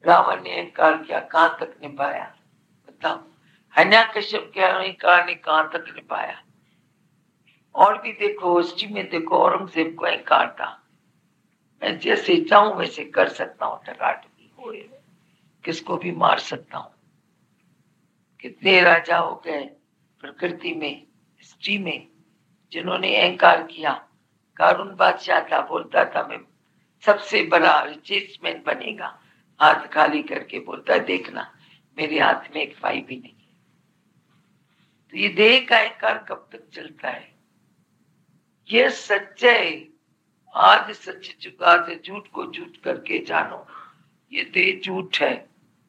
रावण ने अहंकार किया, कहां तक निभाया बताओ। हिरण्यकश्यप के अहंकार ने कहां तक निभाया। और भी देखो, हिस्ट्री में देखो, औरंगजेब को अहंकार था, मैं जैसे चाहूं वैसे कर सकता हूँ, टकाट भी हो, किसको भी मार सकता हूँ। कितने राजा हो गए प्रकृति में, हिस्ट्री में, जिन्होंने अहंकार किया। कारून बादशाह था, बोलता था मैं सबसे बड़ा रिचेस्ट बनेगा, हाथ खाली करके बोलता है देखना मेरे हाथ में एक पाई भी नहीं है। तो ये देह का अहंकार कब तक चलता है? ये सच्चाई आज सच चुका है, झूठ को झूठ करके जानो, ये देह झूठ है।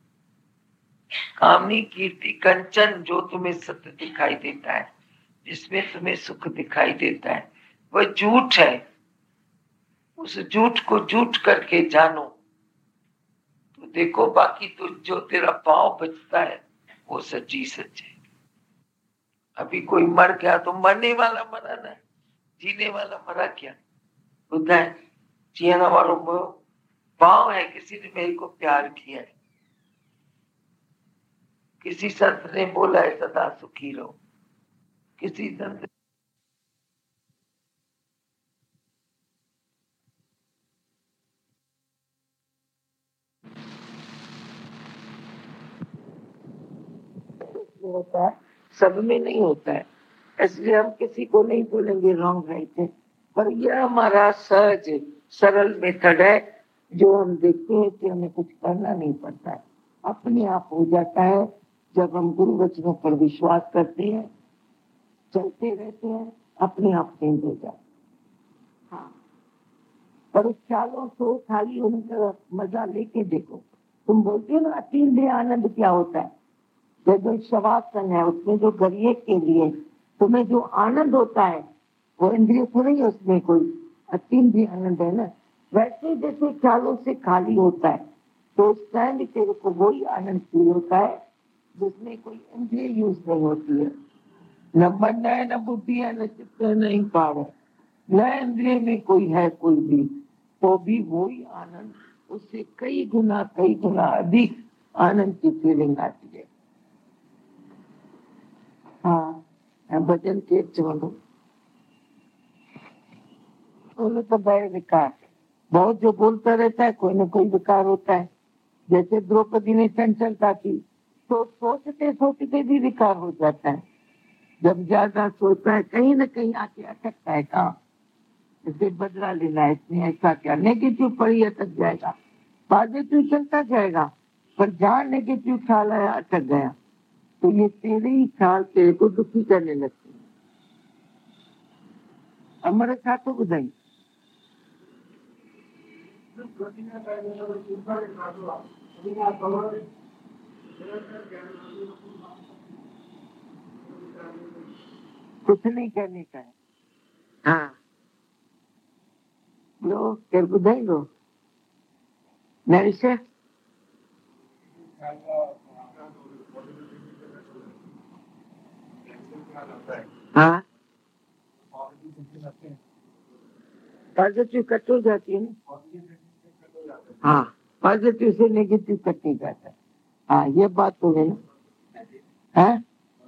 कामनी कीर्ति कंचन जो तुम्हें सत्य दिखाई देता है, जिसमें तुम्हें सुख दिखाई देता है, वह झूठ है। उस झूठ को झूठ करके जानो तो देखो, बाकी तो जो तेरा पाव बचता है वो सच्ची सच है। अभी कोई मर गया तो मरने वाला मरा ना, जीने वाला मरा क्या होता है? जीने वालों को पाव है, किसी ने मेरे को प्यार किया है, किसी संत ने बोला है सदा सुखी रहो, किसी संत होता है, सब में नहीं होता है, इसलिए हम किसी को नहीं बोलेंगे रॉन्ग राइट है। पर यह हमारा सहज सरल मेथड है, जो हम देखते हैं कि हमें कुछ करना नहीं पड़ता है, अपने आप हो जाता है। जब हम गुरु वचनों पर विश्वास करते हैं, चलते रहते हैं, अपने आप चेंज हो जाता है। हाँ, पर ख्यालों को खाली होने का मजा लेके देखो। तुम बोलते हो ना अतीन्द्रिय आनंद क्या होता है? जो शवासन है उसमें जो गरिए के लिए तुम्हें जो आनंद होता है वो इंद्रिय को नहीं, उसमें कोई अतीन्द्रिय आनंद है ना। वैसे जैसे ख्यालों से खाली होता है तो उस टाइम तेरे को वही आनंद फील होता है जिसमें कोई इंद्रिय यूज नहीं होती है, न मन है, न बुद्धि है, न चित्त है, न अहंकार है, न इंद्रिय में कोई है कोई भी, तो भी वही आनंद, उससे कई गुना अधिक आनंद की फीलिंग आती है। हाँ, भजन के बोलो तो बड़े विकार, बहुत जो बोलता रहता है कोई ना कोई विकार होता है। जैसे द्रौपदी ने चंचलता की तो सोचते सोचते भी विकार हो जाता है। जब ज्यादा सोचता है कहीं ना कहीं आके अटकता है, कहाँ इसे बदला लेना है, इसने ऐसा क्या, नेगेटिव पर ही अटक जाएगा, पॉजिटिव चलता जाएगा, पर जहाँ नेगेटिव ख्याल आया अटक गया, तो ये तेरे ही ख्याल तेरे को दुखी करने लगते हैं। हमारे साथ तो बुधाई कुछ नहीं करने का है। हाँ, लो फिर बुधाई लो नरिशे। हाँ, पॉजिटिव कट हो जाती है ना। हाँ, पॉजिटिव से नेगेटिव कट नहीं जाता है। हाँ, ये बात तो है ना। हाँ,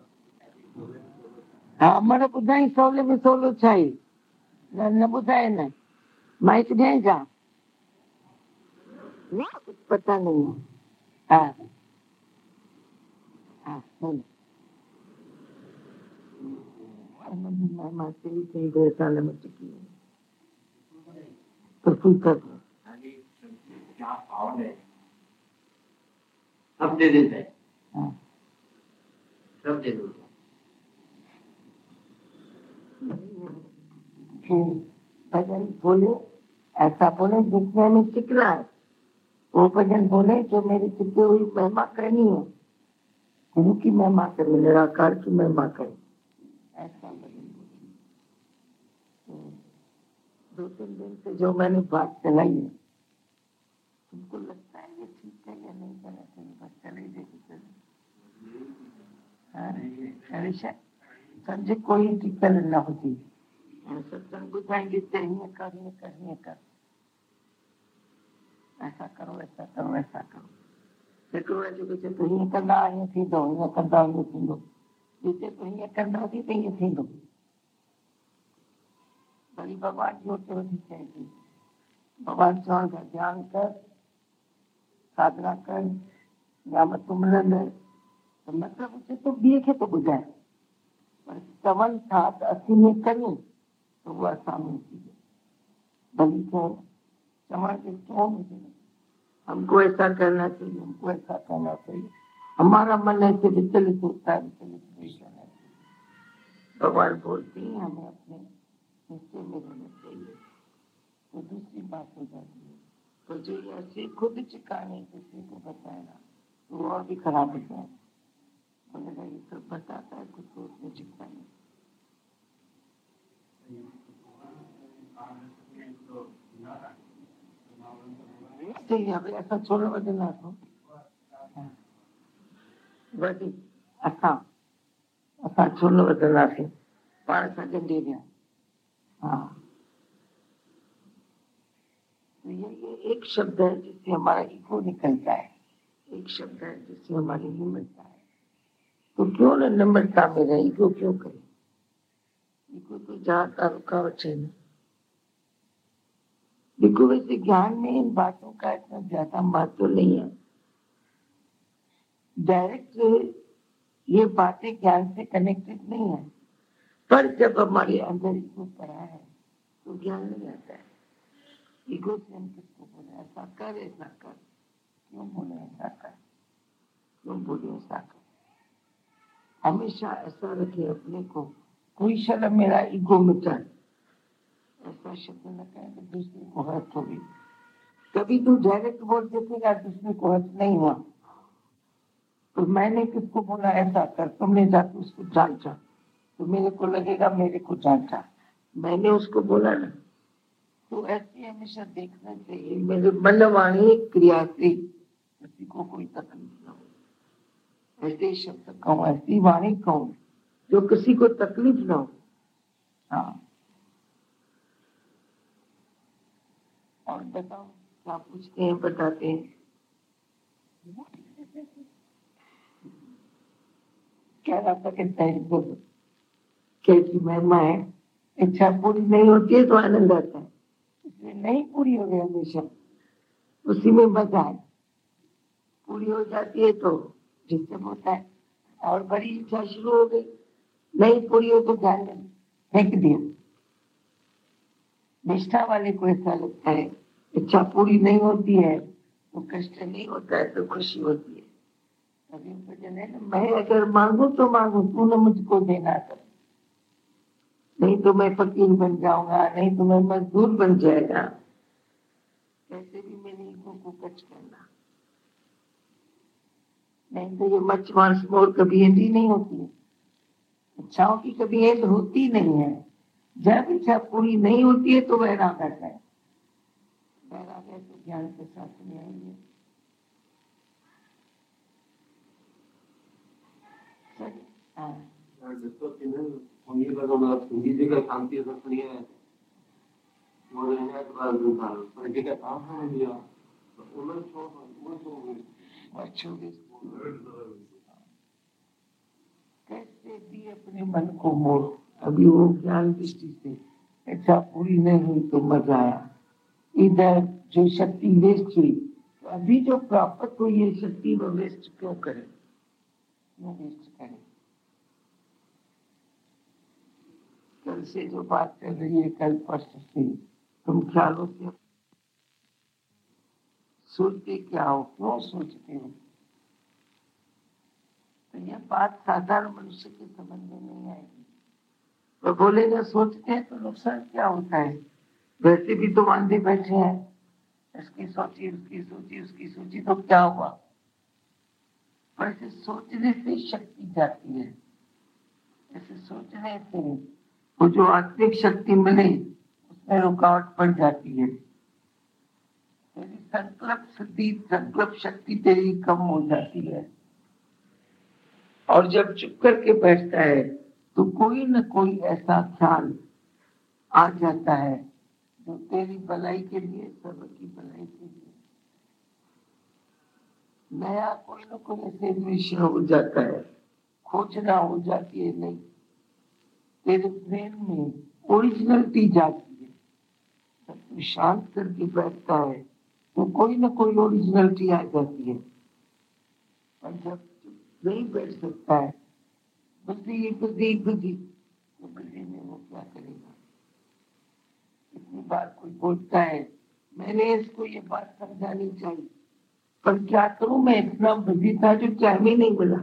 हाँ, मैंने बुधाई सोले में सोलो चाहिए न बुधाए न माइक नहीं जा, कुछ पता नहीं है। हाँ, हाँ, मैं मारते ही कहीं 2 साल में चुकी हूँ, तो कुछ कर अब दे देते हैं, हाँ, सब दे दो। भजन बोले ऐसा बोले जिसमें हमें चिकना है, वो भजन बोले जो मेरी चिपकी हुई महिमा करनी है, गुरु की महिमा करे, निराकार की महिमा करे, ऐसा भजन बोले। 2-3 दिन से जो मैंने बात चलाई है, तुमको लगता है ये ठीक है या नहीं करना चाहिए? बस चले देखो संजय कोई टिकल न होती, सत्संग बुझाएंगे कर, ऐसा करो ऐसा करो ऐसा करो। हिकिड़ो जेको चए थो हीअं कंदा हीअं थींदो, हीअं कंदा हीअं थींदो, ॿियो चए थो हीअं कंदासीं त हीअं थींदो। वरी भॻवान जोत वठी चए थी, भॻवान चवण था ध्यानु कर, साधना कर, ஞாபகத்து मिलंदे त मतिलबु चए थो ॿिए खे थो ॿुधाए, पर चवनि था त असीं हीअं कयूं त उहो असां में थी वियो। भली चवण जो टोन हुजे, हमको ऐसा करना चाहिए, हमको ऐसा करना चाहिए, हमारा मन ऐसे विचलित होता है, विचलित नहीं करना चाहिए। भगवान बोलते हैं हमें अपने हिस्से में रहना चाहिए। तो दूसरी बात हो जाती है, तो जो ऐसे खुद चिकाने किसी को बताना तो और भी खराब हो जाए। बोलेगा ये सब बताता है खुद को उसमें चिकाने। चाहिए अभी ऐसा छोड़ो बदलना तो वही असा छोड़ो बदलना से पाण सां गंढे गया। हाँ, तो ये एक शब्द है जिससे हमारा ईगो निकलता है, एक शब्द है जिससे हमारी निम्रता है। तो क्यों न निम्रता में रहे, ईगो क्यों करे? ईगो तो जाता रुकावट है ना। देखो वैसे ज्ञान में इन बातों का इतना ज्यादा महत्व नहीं है। डायरेक्ट ये बातें ज्ञान से कनेक्टेड नहीं है, पर जब हमारे अंदर ईगो पड़ा है तो ज्ञान नहीं आता है। ईगो से हम किसको बोले ऐसा कर, ऐसा कर, क्यों बोले ऐसा कर, क्यों बोले ऐसा कर। हमेशा ऐसा रखे अपने को, कोई शर्म मेरा ईगो मिटाए, ऐसा शब्द न कहे तो दूसरे को हर्ट होगी। कभी तू डायरेक्ट बोल देखेगा दूसरे को हर्ट नहीं हुआ, तो मैंने किसको बोला ऐसा कर, तुमने जाके उसको डांटा तो मेरे को लगेगा मेरे को डांटा, मैंने उसको बोला ना। तो ऐसे हमेशा देखना चाहिए मेरे मन वाणी क्रिया से किसी को कोई तकलीफ ना हो। ऐसे शब्द कहूँ, ऐसी वाणी कहूँ जो किसी को तकलीफ ना हो। हाँ, और बताओ क्या पूछते हैं, बताते हैं। क्या रहा कहता है बोलो, कैसी महिमा है। इच्छा पूरी नहीं होती है तो आनंद आता है, इसलिए नहीं पूरी हो गई हमेशा उसी में मजा है। पूरी हो जाती है तो डिस्टर्ब होता है, और बड़ी इच्छा शुरू हो गई, नहीं पूरी हो तो ध्यान में फेंक दिया। निष्ठा वाले को ऐसा लगता है इच्छा पूरी नहीं होती है तो कष्ट नहीं होता है तो खुशी होती है। अभी भजन है ना, मैं अगर मांगू तो मांगू, तूने मुझको देना कर, नहीं तो मैं फकीर बन जाऊंगा, नहीं तो मैं मजदूर बन जाएगा। कैसे भी मेरे ईगो को कच करना, नहीं तो ये मच मांस मोर कभी एंड ही नहीं होती है। इच्छाओं की कभी एंड होती नहीं है। जब इच्छा पूरी नहीं होती है तो वैराग आता है, वैराग है तो ज्ञान के साथ में आएंगे। शांति कैसे भी अपने मन को मोड़। अभी वो ज्ञान दृष्टि से इच्छा पूरी नहीं हुई तो मजा आया, इधर जो शक्ति वेस्ट हुई, तो अभी जो प्राप्त हुई है शक्ति वो वेस्ट क्यों करे, क्यों वेस्ट करे। कल से जो बात कर रही है, कल परसों से तुम ख्यालों से सोचते क्या हो, क्यों सोचते हो। तो यह बात साधारण मनुष्य के समझ में नहीं आएगी। तो बोलेगा सोचते हैं तो नुकसान क्या होता है, वैसे भी तो अंधे बैठे हैं, इसकी सोची उसकी सोची उसकी सोची तो क्या हुआ। वैसे सोचने से शक्ति जाती है, ऐसे सोचने से वो जो आत्मिक शक्ति मिले उसमें रुकावट पड़ जाती है। तेरी संकल्प सिद्धि, संकल्प शक्ति तेरी कम हो जाती है। और जब चुप करके बैठता है तो कोई न कोई ऐसा ख्याल आ जाता है जो तेरी भलाई के लिए, सबकी भलाई के लिए। नया कोई ना कोई ऐसे विषय हो जाता है, खोजना हो जाती है, नहीं तेरे ब्रेन में ओरिजिनलिटी जाती है। जब तू शांत करके बैठता है तो कोई ना कोई ओरिजिनलिटी आ जाती है। और जब नहीं बैठ सकता है बुद्धि बुद्धि बुद्धि, तो बुद्धि में वो क्या करेगा? इतनी बार कोई बोलता है मैंने इसको ये बात समझानी चाहिए, पर क्या करूं, मैं इतना बुद्धि था जो टाइम ही नहीं मिला।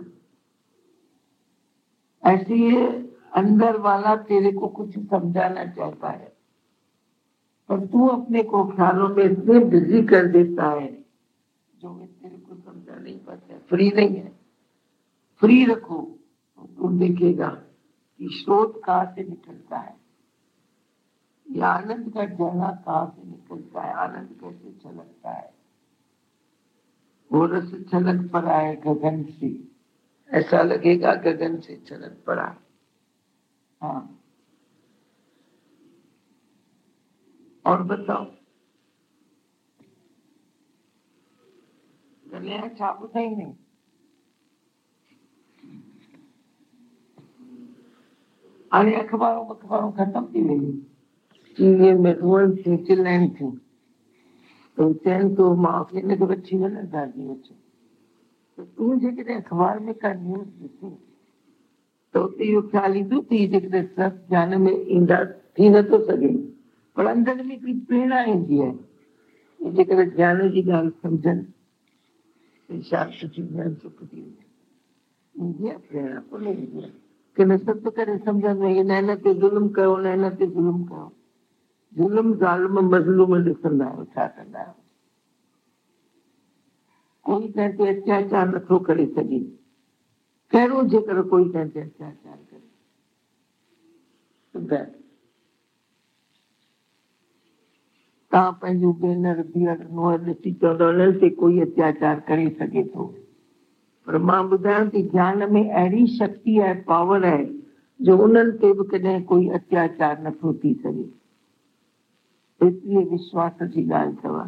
ऐसे ही अंदर वाला तेरे को कुछ समझाना चाहता है, पर तू अपने को ख्यालों में इतने बिजी कर देता है जो मैं तेरे को समझा नहीं पाता। फ्री नहीं है, फ्री रखो तो तू देखेगा कि स्रोत कहाँ से निकलता है, ये आनंद का झरना कहाँ से निकलता है, आनंद कैसे छलकता है। वो रस छलक पड़ा है गगन से, ऐसा लगेगा गगन से छलक पड़ा। हाँ, और बताओ गले छाप ही नहीं। अरे अखबारों खत्म थी मेरी ये मेट्रोल थी, चिल्लानी थी, तो चैन तो माफी ने तो अच्छी न डाल दी बच्चे। तो तू जेकॾहिं अखबार में का न्यूज़ ॾिसी तो इहो ख़्याल ईंदो त हीअ जेकॾहिं सभु ध्यान में ईंदा थी नथो सघे, पर अंदर में हिकिड़ी प्रेरणा ईंदी आहे। जेकॾहिं ध्यान जी ॻाल्हि सम्झनि त शांति थी वञनि, सुख थी वञे, ईंदी आहे प्रेरणा, कोन ईंदी आहे की न सभु करे सम्झनि में न हिन ते ज़ुल्म कयो, न हिन ते ज़ुल्म कयो। ज़ुल्म ज़ालिम मज़लूम ॾिसंदा आहियो, छा कंदा आहियो? कोई कंहिं ते अत्याचार नथो करे सघे, कहिड़ो जेकर कोई कंहिं ते अत्याचार करे तव्हां पंहिंजो भेनर धीअर नुंहुं ॾिसी चवंदव उन्हनि ते कोई अत्याचार करे सघे थो, पर मां ॿुधायां थी ध्यान में अहिड़ी शक्ति आहे, पावर आहे जो उन्हनि ते बि कॾहिं कोई अत्याचार नथो थी सघे। एतिरी विश्वास जी ॻाल्हि अथव।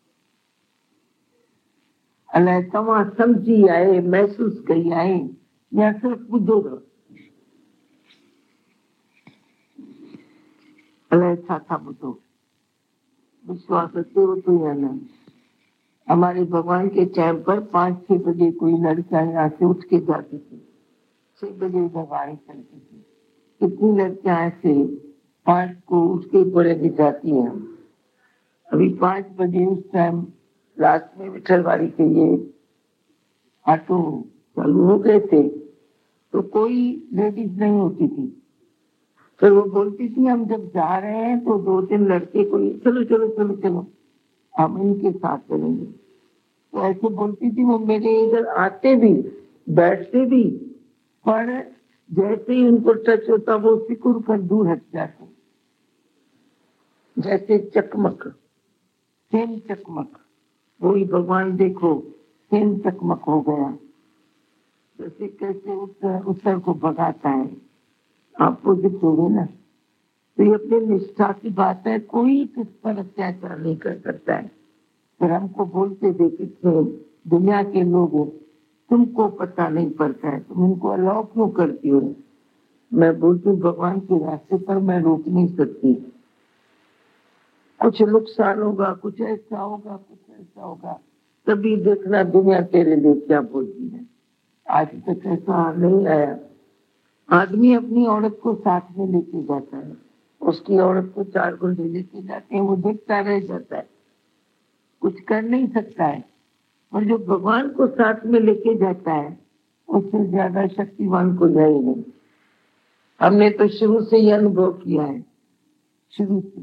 अलाए तव्हां सम्झी आहे, महसूस कई आहे या सिर्फ़ ॿुधो अथव? अलाए छा था ॿुधो, विश्वास अचेव तो या न? हमारे भगवान के टाइम पर 5-6 बजे कोई लड़कियां यहाँ से उठ के जाती थी, 6 बजे इधर गाड़ी चलती थी। कितनी लड़कियां ऐसे 5 को उठ के बड़े भी जाती हैं। अभी 5 बजे उस टाइम लास्ट में विठलवाड़ी के ये ऑटो चालू हो गए थे, तो कोई लेडीज नहीं होती थी। फिर वो बोलती थी हम जब जा रहे हैं तो 2-3 लड़के को चलो चलो चलो चलो हम इनके साथ चलेंगे, तो ऐसे बोलती थी। वो मेरे इधर आते भी बैठते भी, पर जैसे ही उनको टच होता वो सिकुड़ कर दूर हट जाते, जैसे चकमक, सेम चकमक। वही भगवान देखो सेम चकमक हो गया, जैसे कैसे उत्तर को भगाता है, आपको दिखोगे ना। तो ये अपने निष्ठा की बात है, कोई किस पर अत्याचार नहीं कर सकता है। फिर हमको बोलते देखे दुनिया के लोग हो, तुमको पता नहीं पड़ता है, तुम इनको अलाउ क्यों करती हो? मैं बोलती हूँ भगवान के रास्ते पर मैं रोक नहीं सकती, कुछ नुकसान होगा, कुछ ऐसा होगा, कुछ ऐसा होगा, तभी देखना दुनिया तेरे लिए क्या बोलती है। आज तक ऐसा नहीं आया। आदमी अपनी औरत को साथ में लेके जाता है, उसकी औरत को 4 गुंडे लेके जाते हैं, वो देखता रह जाता है, कुछ कर नहीं सकता है। और जो भगवान को साथ में लेके जाता है उससे ज्यादा शक्तिवान कोई है ही नहीं। हमने तो शुरू से ही अनुभव किया है, शुरू से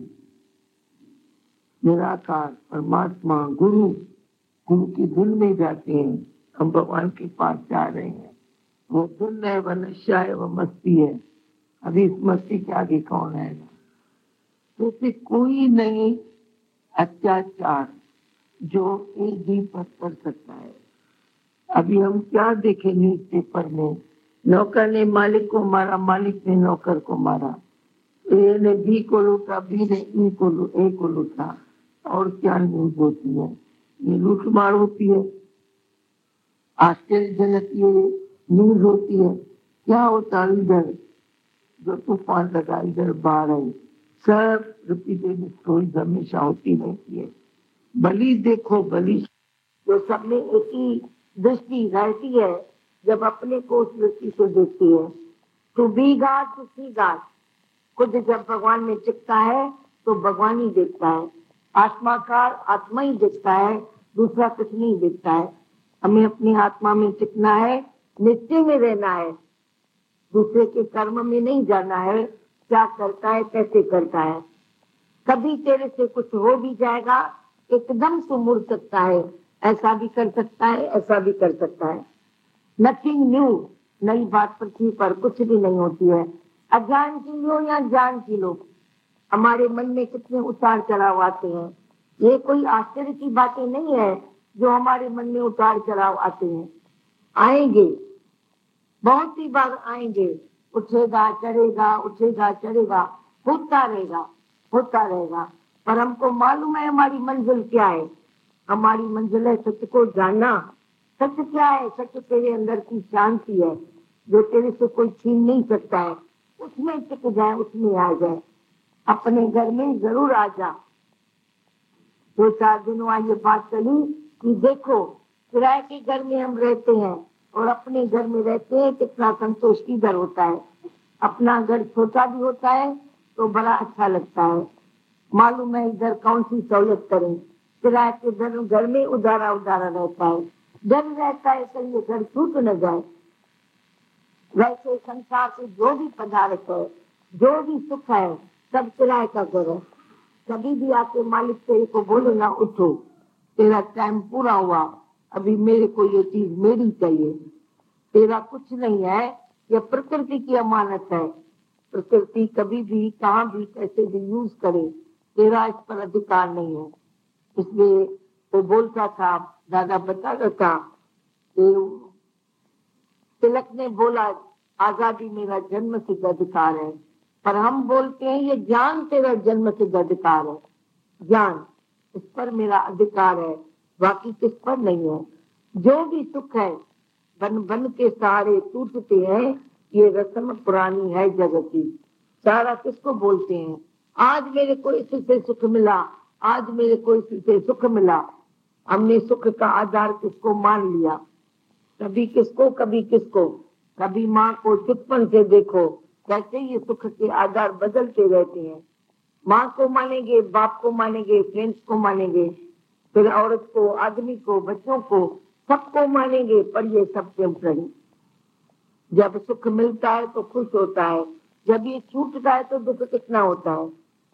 निराकार परमात्मा गुरु की धुन में जाते हैं, हम भगवान के पास जा रहे हैं। वो धुन है, वह नशा है, वह मस्ती है। अभी इस मस्ती के आगे कौन आएगा? तो उसे कोई नहीं अत्याचार जो एक भी पर कर सकता है। अभी हम क्या देखे न्यूज़पेपर में, नौकर ने मालिक को मारा, मालिक ने नौकर को मारा, ए ने बी को लूटा, बी ने ए को लूटा। और क्या न्यूज होती है? ये लूट मार होती है। आश्चर्यजनक ये न्यूज होती है, क्या होता है इधर जो तूफान लगा, इधर बाढ़ आई, सब रिपीटेड स्टोरीज हमेशा होती रहती है। बलि देखो, बलि जो सब में एक ही दृष्टि रहती है, जब अपने को उस दृष्टि से देखती है, to be God to see God, खुद जब भगवान में चिपता है तो भगवान ही देखता है, आत्माकार आत्मा ही देखता है, दूसरा कुछ नहीं देखता है। हमें अपनी आत्मा में चिपना है, निश्चय में रहना है, दूसरे के कर्म में नहीं जाना है, क्या करता है कैसे करता है। कभी तेरे से कुछ हो भी जाएगा, एकदम से मुड़ सकता है, ऐसा भी कर सकता है, ऐसा भी कर सकता है। नथिंग न्यू, नई बात पृथ्वी पर कुछ भी नहीं होती है। अज्ञान की लो या ज्ञान की लो, हमारे मन में कितने उतार चढ़ाव आते हैं। ये कोई आश्चर्य की बातें नहीं है जो हमारे मन में उतार चढ़ाव आते हैं, आएंगे, बहुत सी बार आएंगे, उठेगा चढ़ेगा, उठेगा चढ़ेगा, होता रहेगा, होता रहेगा। पर हमको मालूम है हमारी मंजिल क्या है। हमारी मंजिल है सत्य को जानना। सत्य क्या है? सत्य तेरे अंदर की शांति है, जो तेरे से कोई छीन नहीं सकता है। उसमें टिक जाए, उसमें आ जाए, अपने घर में जरूर आ जा। 2-4 दिन वहां ये बात चली कि देखो, किराए के घर में हम रहते हैं और अपने घर में रहते हैं, कितना संतोष किधर होता है। अपना घर छोटा भी होता है तो बड़ा अच्छा लगता है, मालूम है इधर कौन सी सहूलियत करें। किराए के घर में उधारा उधारा रहता है, डर रहता है कहीं ये घर छूट न जाए। वैसे संसार से जो भी पदार्थ है, जो भी सुख है, सब किराए का घर है। कभी भी आके मालिक तेरे को बोले ना, उठो तेरा टाइम पूरा हुआ, अभी मेरे को ये चीज मेरी चाहिए, तेरा कुछ नहीं है, ये प्रकृति की अमानत है। प्रकृति कभी भी कहाँ भी कैसे भी यूज करे, तेरा इस पर अधिकार नहीं है। इसलिए वो बोलता था, दादा बताता था, तिलक ने बोला आजादी मेरा जन्म सिद्ध अधिकार है, पर हम बोलते हैं ये ज्ञान तेरा जन्म सिद्ध अधिकार है। ज्ञान, इस पर मेरा अधिकार है, बाकी किस पर नहीं है। जो भी सुख है बन बन के सहारे टूटते हैं, ये रस्म पुरानी है जगत की। सारा किसको बोलते हैं? आज मेरे को इसी से सुख मिला, आज मेरे को इसी से सुख मिला। हमने सुख का आधार किसको मान लिया, कभी किसको कभी किसको। कभी माँ को चुपन से देखो, कैसे ये सुख के आधार बदलते रहते हैं। माँ को मानेंगे, बाप को मानेंगे, फ्रेंड्स को मानेंगे, फिर औरत को, आदमी को, बच्चों को, सबको मानेंगे, पर ये सब टेम्पररी। जब सुख मिलता है तो खुश होता है, जब ये छूटता है तो दुख कितना होता है।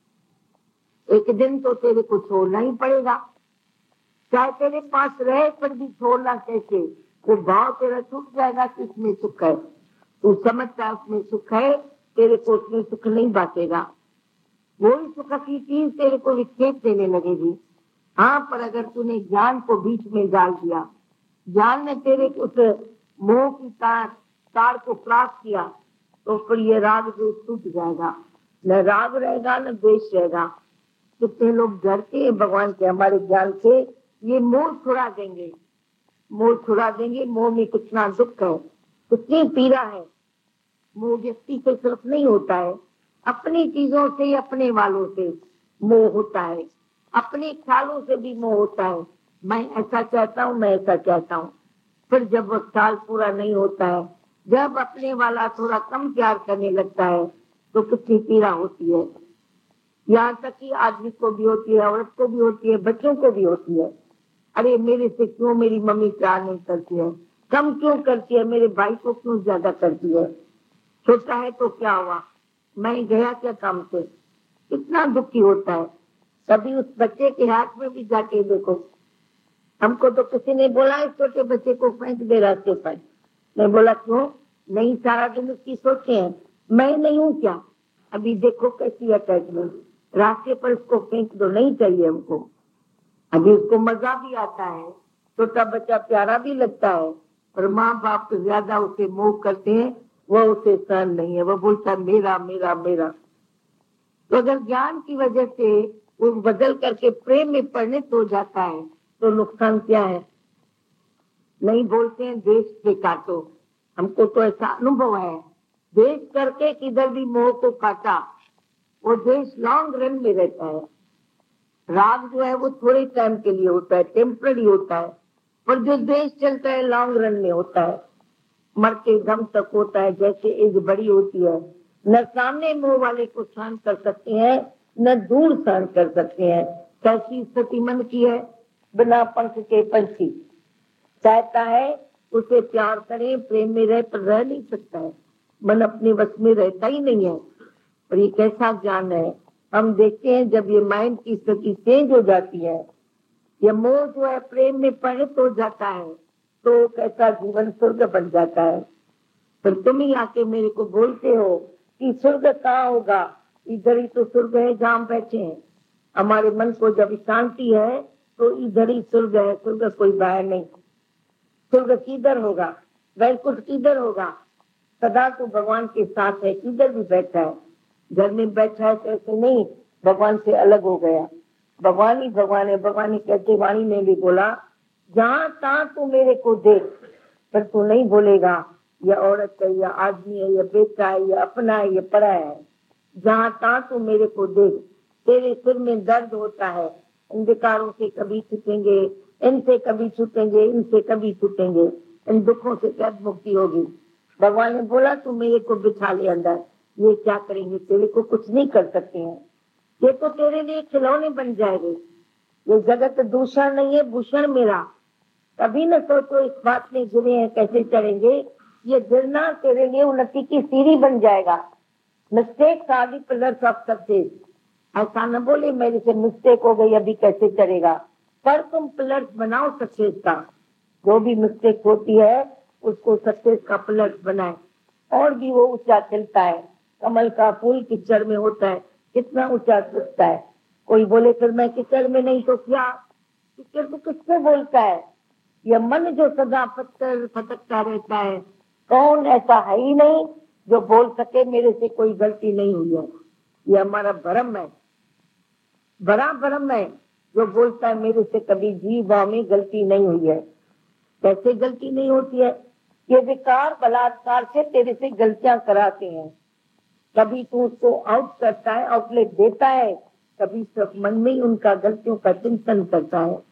एक दिन तो तेरे को छोड़ना ही पड़ेगा, चाहे तेरे पास रहे पर भी छोड़ना कैसे। वो भाव तेरा छूट जाएगा कि इसमें सुख है, तू समझता है उसमें सुख है, तेरे को उसमें सुख नहीं बांटेगा। वही सुख की चीज तेरे को विक्षेप देने लगेगी। हाँ, पर अगर तूने ज्ञान को बीच में डाल दिया, ज्ञान ने तेरे उस मोह की तार को प्राप्त किया, तो फिर ये राग द्वेष टूट जाएगा, न राग रहेगा न द्वेष रहेगा। कितने लोग डरते हैं भगवान के, हमारे ज्ञान से। ये मोह छुड़ा देंगे, मोह छुड़ा देंगे। मोह में कितना दुख है, कितनी पीड़ा है। मोह व्यक्ति से सिर्फ नहीं होता है, अपनी चीजों से, अपने वालों से मोह होता है, अपने ख्यालों से भी मोह होता है। मैं ऐसा चाहता हूँ, मैं ऐसा चाहता हूँ। फिर जब वो ख्याल पूरा नहीं होता है, जब अपने वाला थोड़ा कम प्यार करने लगता है, तो कितनी पीड़ा होती है। यहाँ तक कि आदमी को भी होती है, औरत को भी होती है, बच्चों को भी होती है। अरे मेरे से क्यों मेरी मम्मी प्यार नहीं करती है, कम क्यों करती है, मेरे भाई को क्यों ज्यादा करती है। छोटा है तो क्या हुआ, मैं गया क्या काम से। कितना दुखी होता है। कभी उस बच्चे के हाथ में भी जाके देखो। हमको तो किसी ने बोला इस छोटे बच्चे को फेंक दे रास्ते पर। मैं बोला क्यों? नहीं, सारा दिन उसकी सोचते हैं, मैं नहीं हूँ क्या। अभी देखो कैसी अटैचमेंट, रास्ते पर उसको फेंक दो, नहीं चाहिए हमको। अभी उसको मजा भी आता है, छोटा बच्चा प्यारा भी लगता है, पर माँ बाप तो ज्यादा उसे मोह करते हैं, वह उसे सहन नहीं है, वह बोलता है मेरा मेरा मेरा। तो अगर ज्ञान की वजह से वो बदल करके प्रेम में परिणत हो जाता है, तो नुकसान क्या है? नहीं बोलते हैं देश से काटो। हमको तो ऐसा अनुभव है, देश करके किधर भी मोह को काटा, वो देश लॉन्ग रन में रहता है। राग जो है वो थोड़े टाइम के लिए होता है, टेम्पररी होता है, पर जो देश चलता है लॉन्ग रन में होता है, मर के दम तक होता है। जैसे एज बड़ी होती है, न सामने मोह वाले को सहन कर सकते हैं, न दूर सहन कर सकते हैं। कैसी स्थिति मन की है, बिना पंख के पंछी चाहता है उसे प्यार करे, प्रेम में रह, पर रह नहीं सकता है। मन अपने वश में रहता ही नहीं है। और ये कैसा ज्ञान है, हम देखते हैं जब ये माइंड की स्थिति चेंज हो जाती है, ये मोह जो है प्रेम में परिणत हो जाता है, तो कैसा जीवन स्वर्ग बन जाता है। फिर तुम ही आके मेरे को बोलते हो कि स्वर्ग कहाँ होगा, इधर ही तो स्वर्ग है जहाँ हम बैठे हैं। हमारे मन को जब शांति है तो इधर ही स्वर्ग है, स्वर्ग कोई बाहर नहीं। स्वर्ग किधर होगा, वैकुंठ किधर होगा, सदा तो भगवान के साथ है, किधर भी बैठा है। घर में बैठा है तो ऐसे नहीं भगवान से अलग हो गया, भगवान ही भगवान है। भगवान ही कहते, वाणी ने भी बोला, जहाँ तहाँ तू मेरे को देख, पर तू नहीं बोलेगा ये औरत है, या आदमी है, या बेटा है, या अपना है, या परा है। जहाँ तहाँ तू मेरे को देख, तेरे सिर में दर्द होता है, इन विकारों से कभी छूटेंगे, इनसे कभी छूटेंगे, इनसे कभी छूटेंगे, इन दुखों से कब मुक्ति होगी। भगवान ने बोला तू मेरे को बिठा ले अंदर, ये क्या करेंगे, तेरे को कुछ नहीं कर सकते हैं, ये तो तेरे लिए खिलौने बन जाएंगे। ये जगत दूषण नहीं है, भूषण मेरा। कभी न सोचो इस बात में गिरे हैं कैसे चढ़ेंगे, ये गिरना तेरे लिए उन्नति की सीढ़ी बन जाएगा। Mistakes are the pillars of success. ऐसा न बोले मेरे से मिस्टेक हो गई अभी कैसे चढ़ेगा, पर तुम पिलर्स बनाओ सक्सेस का। जो भी मिस्टेक होती है उसको सक्सेस का पिलर्स बनाए, और भी वो ऊंचा चलता है। कमल का फूल कीचड़ में होता है, कितना ऊंचा उठता है। कोई बोले फिर मैं कीचड़ में नहीं तो क्या, कीचड़ तो किससे बोलता है, यह मन जो सदा पत्थर फटकता रहता है। कौन ऐसा है ही नहीं जो बोल सके मेरे से कोई गलती नहीं हुई है। ये हमारा भ्रम है, बड़ा भ्रम है जो बोलता है मेरे से कभी जी भाव में गलती नहीं हुई है। कैसे गलती नहीं होती है, ये विकार बलात्कार से तेरे से गलतियां कराते हैं। कभी तू उसको आउट करता है, आउटलेट देता है, कभी सब मन में ही उनका गलतियों का चिंतन करता है।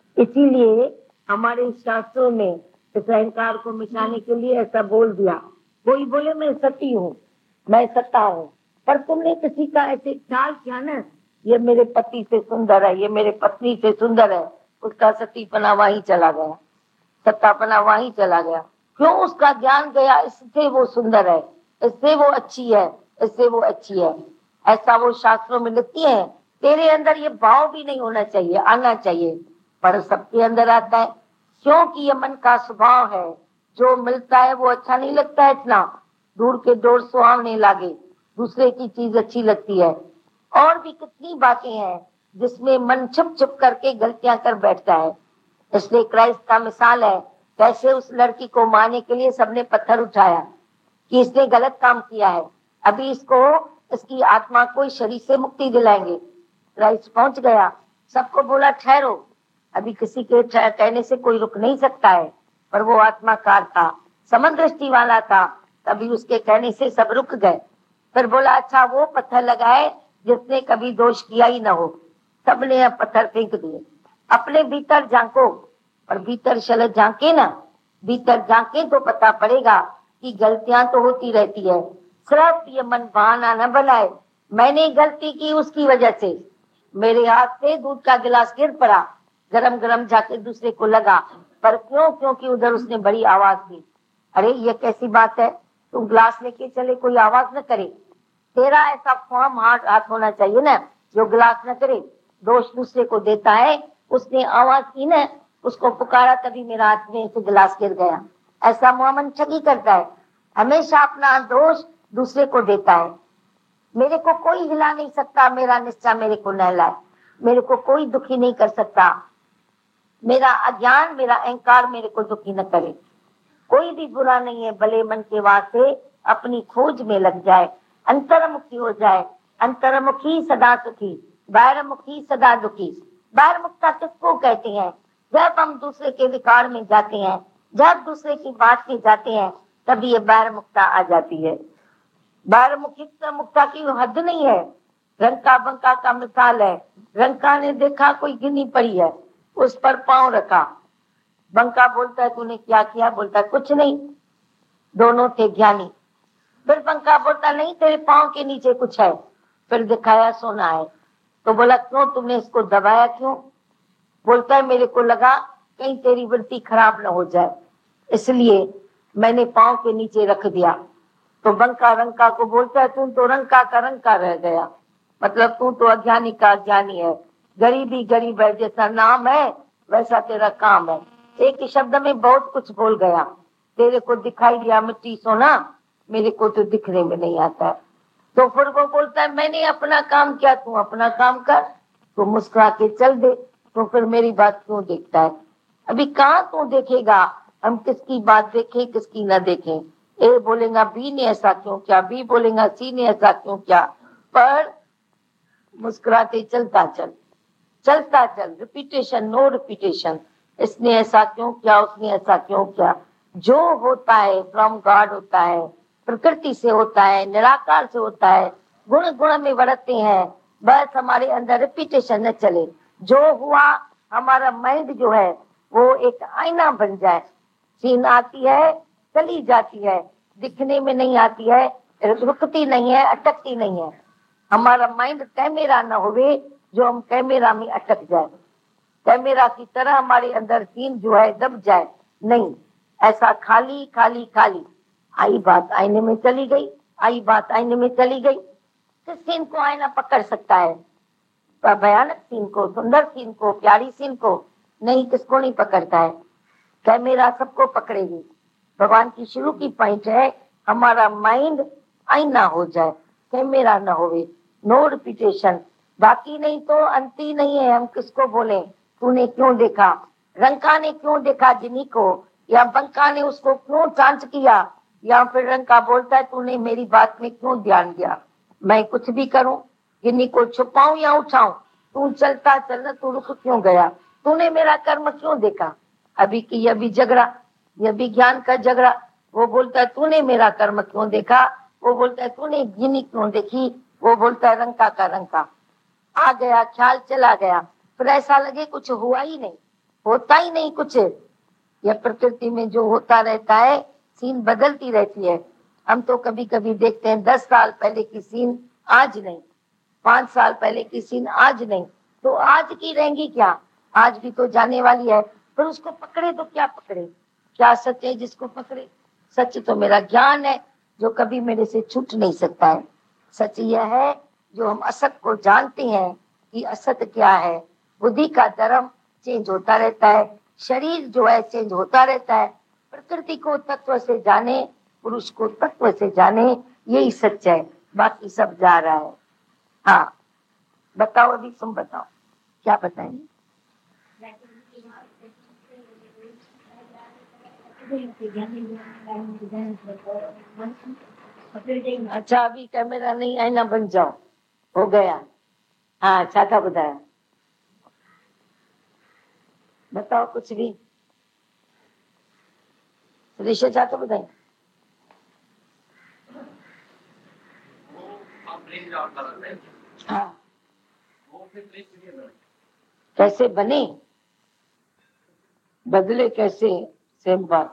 इसीलिए हमारे शास्त्रों में इस अहंकार को मिटाने के लिए ऐसा बोल दिया। कोई बोले मैं सती हूँ, मैं सता हूँ, पर तुमने किसी का ऐसे ख्याल किया ना, ये मेरे पति से सुंदर है, ये मेरे पत्नी से सुंदर है, उसका सतीपना वहीं चला गया, सत्तापना वहीं चला गया। क्यों? उसका ज्ञान गया, इससे वो सुंदर है, इससे वो अच्छी है, इससे वो अच्छी है। ऐसा वो शास्त्रों में लिखती है। तेरे अंदर ये भाव भी नहीं होना चाहिए, आना चाहिए, पर सबके अंदर आता है। क्योंकि ये मन का स्वभाव है, जो मिलता है वो अच्छा नहीं लगता है, इतना दूर के डोर सुहावने लागे, दूसरे की चीज अच्छी लगती है। और भी कितनी बातें हैं जिसमें मन छुप छुप करके गलतियां कर बैठता है। इसलिए क्राइस्ट का मिसाल है, कैसे उस लड़की को मारने के लिए सबने पत्थर उठाया कि इसने गलत काम किया है, अभी इसको, इसकी आत्मा को इस शरीर से मुक्ति दिलाएंगे। क्राइस्ट पहुंच गया, सबको बोला ठहरो, अभी किसी के कहने से कोई रुक नहीं सकता है, पर वो आत्माकार था, समदृष्टि वाला था, तभी उसके कहने से सब रुक गए। फिर बोला अच्छा वो पत्थर लगाए जिसने कभी दोष किया ही ना हो। सबने अब पत्थर फेंक दिए। अपने भीतर झांको, और भीतर शलत झांके ना, भीतर झांके तो पता पड़ेगा कि गलतियां तो होती रहती है। सिर्फ ये मन बहाना न बनाए, मैंने गलती की उसकी वजह से मेरे हाथ से दूध का गिलास गिर पड़ा, गरम गरम जाके दूसरे को लगा, पर क्यों? क्योंकि उधर उसने बड़ी आवाज दी। अरे ये कैसी बात है, तुम गिलास लेके चले कोई आवाज न करे। तेरा ऐसा फॉर्म हाथ होना चाहिए ना जो गिलास न करे, दोष दूसरे को देता है। उसने आवाज की ना, उसको पुकारा, तभी मेरा हाथ में से गिलास गिर गया। ऐसा मोहम्मद ठगी करता है, हमेशा अपना दोष दूसरे को देता है। मेरे को कोई हिला नहीं सकता, मेरा निश्चय मेरे को न हिलाए, मेरे को कोई दुखी नहीं कर सकता, मेरा अज्ञान, मेरा अहंकार मेरे को दुखी न करे। कोई भी बुरा नहीं है, भले मन के वास्ते अपनी खोज में लग जाए, अंतर्मुखी हो जाए। अंतर्मुखी सदा सुखी, बाहरमुखी सदा दुखी। बाहरमुखता किसको कहते हैं? जब हम दूसरे के विकार में जाते हैं, जब दूसरे की बात में जाते हैं तभी ये बाहर मुक्ता आ जाती है। बाहर मुक्ता की हद नहीं है। रंका बंका का मिसाल है। रंका ने देखा कोई गिनी पड़ी है, उस पर पांव रखा। बंका बोलता है तूने क्या किया? बोलता है कुछ नहीं। दोनों थे ज्ञानी। फिर बंका बोलता नहीं तेरे पांव के नीचे कुछ है। फिर दिखाया सोना है। तो बोला क्यों तुमने इसको दबाया क्यों? बोलता है मेरे को लगा कहीं तेरी वृत्ति खराब न हो जाए, इसलिए मैंने पांव के नीचे रख दिया। तो बंका रंका को बोलता है तू तो रंका का रंका रह गया, मतलब तू तो अज्ञानी का अज्ञानी है। गरीबी गरीब है, जैसा नाम है वैसा तेरा काम है। एक ही शब्द में बहुत कुछ बोल गया। तेरे को दिखाई दिया मिट्टी सोना, मेरे को तो दिखने में नहीं आता है। तो फिर वो बोलता है मैंने अपना काम किया, तू अपना काम कर, तू मुस्कुरा के चल दे, तो फिर मेरी बात क्यों देखता है? अभी कहाँ तू देखेगा? हम किसकी बात देखें किसकी ना देखें? ए बोलेगा बी ने ऐसा क्यों किया, बी बोलेगा सी ने ऐसा क्यों किया, पर मुस्कुराते चलता चल, चलता चल। Repetition no repetition. इसने ऐसा क्यों किया, उसने ऐसा क्यों किया। जो होता है फ्रॉम गॉड होता है, प्रकृति से होता है, निराकार से होता है, गुण गुण में बढ़ते हैं। बस हमारे अंदर रिपीटेशन न चले। जो हुआ हमारा माइंड जो है वो एक आईना बन जाए। सीन आती है चली जाती है, दिखने में नहीं आती है, रुकती नहीं है, अटकती नहीं है। हमारा माइंड कैमरा न होवे जो हम कैमरा में अटक जाए, कैमरा की तरह हमारे अंदर सीन जो है दब जाए। नहीं, ऐसा खाली खाली खाली। आई बात आईने में चली गई, आई बात आईने में चली गई। किस सीन को आईना पकड़ सकता है? भयानक सीन को, सुंदर सीन को, प्यारी सीन को नहीं, किसको नहीं पकड़ता है। कैमरा सबको पकड़ेगी। भगवान की शुरू की पॉइंट है हमारा माइंड आईना हो जाए, कैमरा न होवे, नो रिपीटेशन। बाकी नहीं तो अंत ही नहीं है। हम किसको बोले तूने क्यों देखा? रंका ने क्यों देखा जिनी को, या बंका ने उसको क्यों जांच किया, या फिर रंका बोलता है तूने मेरी बात में क्यों ध्यान दिया? मैं कुछ भी करूं, गिन्नी को छुपाऊं या उठाऊं, तू चलता चलना, तू रुक क्यों गया? तूने मेरा कर्म क्यों देखा? अभी की अभी झगड़ा, यह भी ज्ञान का झगड़ा। वो बोलता है तूने मेरा कर्म क्यों देखा, वो बोलता है तूने गिनी क्यों देखी, वो बोलता है रंका का रंका। आ गया ख्याल, चला गया, फिर ऐसा लगे कुछ हुआ ही नहीं, होता ही नहीं कुछ। यह प्रकृति में जो होता रहता है, सीन बदलती रहती है। हम तो कभी कभी देखते हैं 10 साल पहले की सीन आज नहीं, 5 साल पहले की सीन आज नहीं, तो आज की रहेंगी क्या? आज भी तो जाने वाली है। फिर उसको पकड़े तो क्या पकड़े? क्या सच है जिसको पकड़े? सच तो मेरा ज्ञान है जो कभी मेरे से छूट नहीं सकता है। सच यह है जो हम असत को जानते हैं कि असत क्या है। बुद्धि का धर्म चेंज होता रहता है, शरीर जो है चेंज होता रहता है। प्रकृति को तत्व से जाने, पुरुष को तत्व से जाने, यही सच है। बाकी सब जा रहा है। हाँ बताओ, अभी तुम बताओ क्या बताएंगे? अच्छा अभी कैमरा नहीं, आईना बन जाओ, हो गया। हाँ अच्छा था, बताया, बताओ कुछ भी। ऋषि चाहते बताए। हाँ कैसे बने, बदले कैसे, सेम बात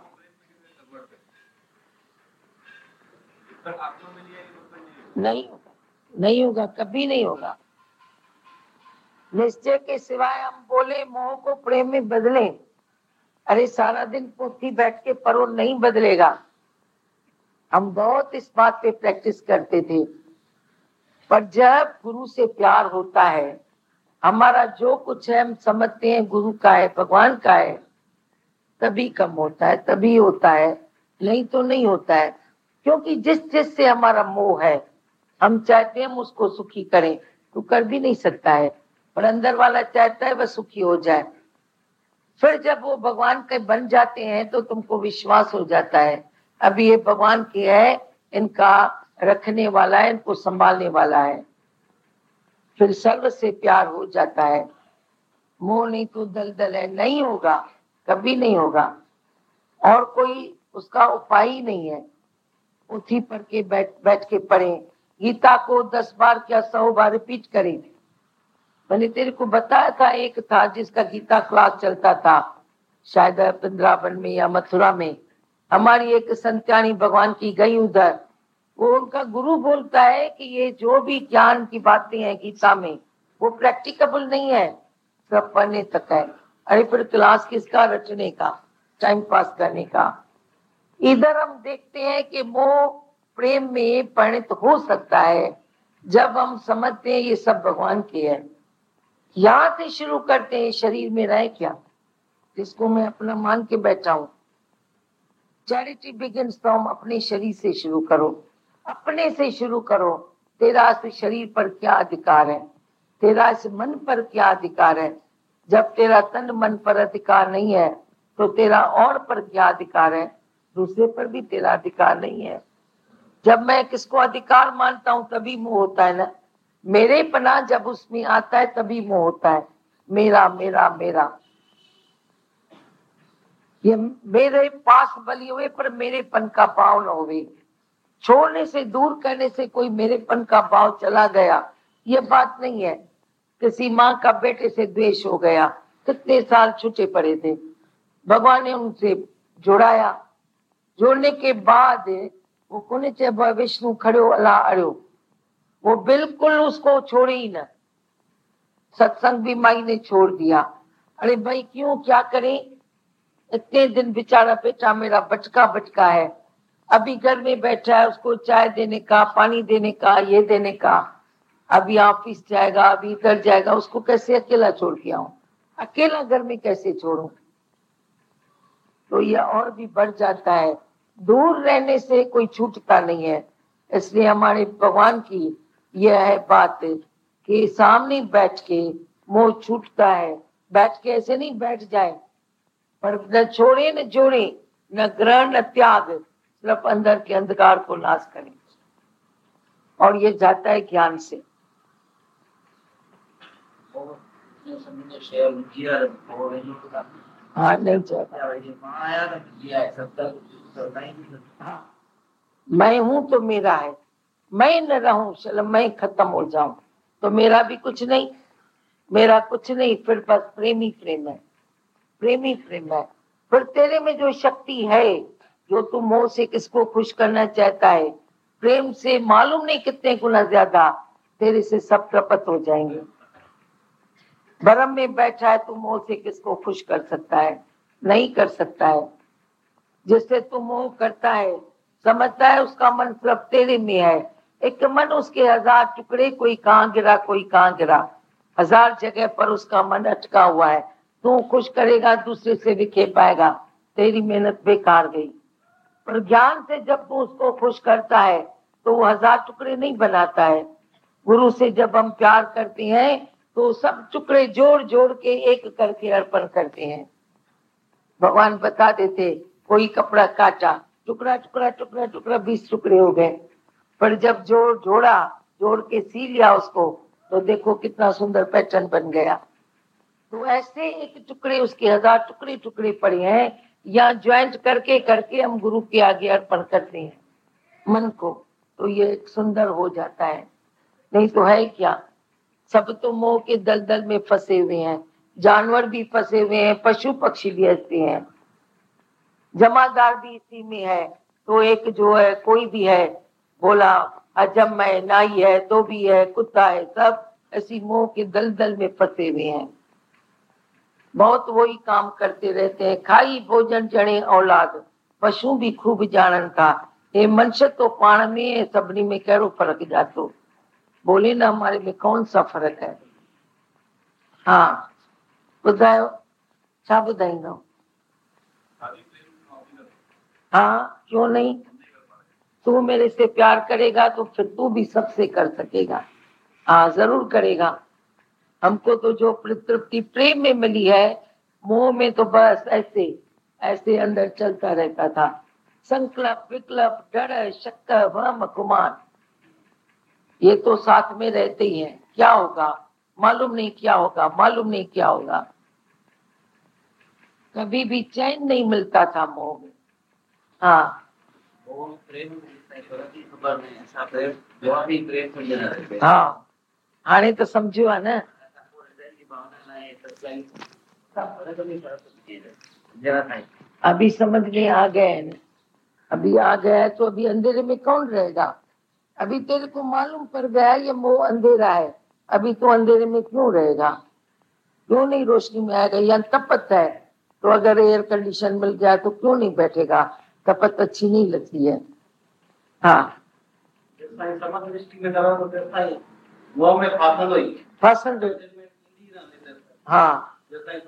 नहीं होगा, नहीं होगा, कभी नहीं होगा। निश्चय के सिवाय हम बोले मोह को प्रेम में बदले, अरे सारा दिन पोथी बैठ के पढ़ो, नहीं बदलेगा। हम बहुत इस बात पे प्रैक्टिस करते थे, पर जब गुरु से प्यार होता है, हमारा जो कुछ है हम समझते हैं गुरु का है, भगवान का है, तभी कम होता है, तभी होता है, नहीं तो नहीं होता है। क्योंकि जिस से हमारा मोह है, हम चाहते हैं हम उसको सुखी करें, तो कर भी नहीं सकता है, पर अंदर वाला चाहता है वह सुखी हो जाए। फिर जब वो भगवान के बन जाते हैं तो तुमको विश्वास हो जाता है अभी ये भगवान के है, इनका रखने वाला है, इनको संभालने वाला है। फिर सर्व से प्यार हो जाता है। मोह नहीं तो दलदल है, नहीं होगा, कभी नहीं होगा। और कोई उसका उपाय ही नहीं है। उठी पर के बैठ के पढ़े, गीता को 10 बार क्या 100 बार रिपीट करें। मैंने तेरे को बताया था, एक था जिसका गीता क्लास चलता था, शायद वृंदावन में या मथुरा में। हमारी एक संत्यानी भगवान की गई उधर, वो उनका गुरु बोलता है कि ये जो भी ज्ञान की बातें हैं गीता में वो प्रैक्टिकेबल नहीं है, सब पढ़ने तक है। अरे फिर क्लास किसका, रटने का, टाइम पास करने का। इधर हम देखते हैं कि मोह प्रेम में परिणत हो सकता है जब हम समझते हैं ये सब भगवान के है। यहां से शुरू करते हैं, शरीर में रहे क्या, जिसको मैं अपना मान के बैठा हूं। चैरिटी बिगिंस फ्रॉम, अपने शरीर से शुरू करो, अपने से शुरू करो। तेरा इस शरीर पर क्या अधिकार है, तेरा इस मन पर क्या अधिकार है। जब तेरा तन मन पर अधिकार नहीं है तो तेरा और पर क्या अधिकार है, दूसरे पर भी तेरा अधिकार नहीं है। जब मैं किसको अधिकार मानता हूं तभी मोह होता है ना। मेरे पना जब उसमें आता है तभी मोह होता है, मेरा मेरा मेरा। ये मेरे पास बली हुए पर मेरेपन का भाव न होवे। छोड़ने से, दूर करने से कोई मेरेपन का भाव चला गया, ये बात नहीं है। किसी माँ का बेटे से द्वेष हो गया, कितने साल छूटे पड़े थे, भगवान ने उनसे जोड़ाया। जोड़ने के बाद वो कोने चे विष्णु खड़ो अला अड़ो, वो बिल्कुल उसको छोड़े ही ना। सत्संग भी माई ने छोड़ दिया। अरे भाई क्यों, क्या करें, इतने दिन बेचारा बेटा मेरा बटका बटका है, अभी घर में बैठा है, उसको चाय देने का, पानी देने का, ये देने का, अभी ऑफिस जाएगा, अभी इधर जाएगा, उसको कैसे अकेला छोड़ के आऊं, अकेला घर में कैसे छोड़ूं। तो ये और भी बढ़ जाता है। दूर रहने से कोई छूटता नहीं है। इसलिए हमारे भगवान की यह है बात कि सामने बैठ के मोह छूटता है। बैठ के ऐसे नहीं बैठ जाए, पर न छोड़े न जोड़े, न ग्रहण न त्याग, सिर्फ अंदर के अंधकार को नाश करें। और ये जाता है ज्ञान से। हाँ नहीं जाता। हाँ, मैं हूं तो मेरा है, मैं न रहूं चलो मैं खत्म हो जाऊं तो मेरा भी कुछ नहीं, मेरा कुछ नहीं। फिर बस प्रेमी प्रेम है, प्रेमी प्रेम है। फिर तेरे में जो शक्ति है, जो तू मोह से किसको खुश करना चाहता है, प्रेम से मालूम नहीं कितने गुना ज्यादा तेरे से सब प्रपट हो जाएंगे। भरम में बैठा है, तू मोह से किसको खुश कर सकता है, नहीं कर सकता है। जिससे तू मोह करता है, समझता है उसका मन सिर्फ तेरे में है। एक मन उसके 1000 टुकड़े, कोई कहाँ गिरा कोई कहाँ गिरा, 1000 जगह पर उसका मन अटका हुआ है। तू खुश करेगा दूसरे से दिखे पाएगा, तेरी मेहनत बेकार गई। पर ज्ञान से जब तू उसको खुश करता है तो वो 1000 टुकड़े नहीं बनाता है। गुरु से जब हम प्यार करते हैं तो सब टुकड़े जोड़ जोड़ के एक करके अर्पण करते हैं। भगवान बता देते, कोई कपड़ा काटा, टुकड़ा टुकड़ा टुकड़ा टुकड़ा 20 टुकड़े हो गए, पर जब जोड़ा, जोड़ के सी लिया उसको, तो देखो कितना सुंदर पैटर्न बन गया। तो ऐसे एक टुकड़े उसके 1000 टुकड़े टुकड़े पड़े हैं, या ज्वाइंट करके करके हम गुरु के आगे अर्पण करते हैं मन को, तो ये सुंदर हो जाता है। नहीं तो है क्या, सब तो मोह के दलदल में फंसे हुए हैं। जानवर भी फंसे हुए हैं, पशु पक्षी भी ऐसे हैं, जमादार भी इसी में है। तो एक जो है, कोई भी है, बोला अजम है, नाई है, धोबी है, कुत्ता है, सब ऐसी मोह के दलदल में फंसे हुए हैं। बहुत वही काम करते रहते हैं। खाई भोजन जणे औलाद, पशु भी खूब जानन था। ये मनुष्य तो पाण में सभिनी में कहिड़ो फर्क जातो, बोले ना हमारे में कौन सा फर्क है। हाँ ॿुधायो, छा ॿुधाईंदो। हाँ क्यों नहीं, तू मेरे से प्यार करेगा तो फिर तू भी सबसे कर सकेगा। हाँ जरूर करेगा। हमको तो जो तृप्ति प्रेम में मिली है, मोह में तो बस ऐसे ऐसे अंदर चलता रहता था। संकल्प विकल्प डर शक वहम गुमान, ये तो साथ में रहते ही हैं। क्या होगा मालूम नहीं, क्या होगा मालूम नहीं, क्या होगा। कभी भी चैन नहीं मिलता था मोह में। हाँ हाँ, हाणे तो समझो है ना। अभी समझ में आ गए हैं ना? अभी आ गया है तो अभी अंधेरे में कौन रहेगा? अभी तेरे को मालूम पड़ गया है ये मोह अंधेरा है, अभी तो अंधेरे में क्यों रहेगा? क्यों नहीं रोशनी में आएगा? यहाँ तपत है, तो अगर एयर कंडीशन मिल गया तो क्यों नहीं बैठेगा? तपत अच्छी नहीं लगती है। हाँ फासल हाँ।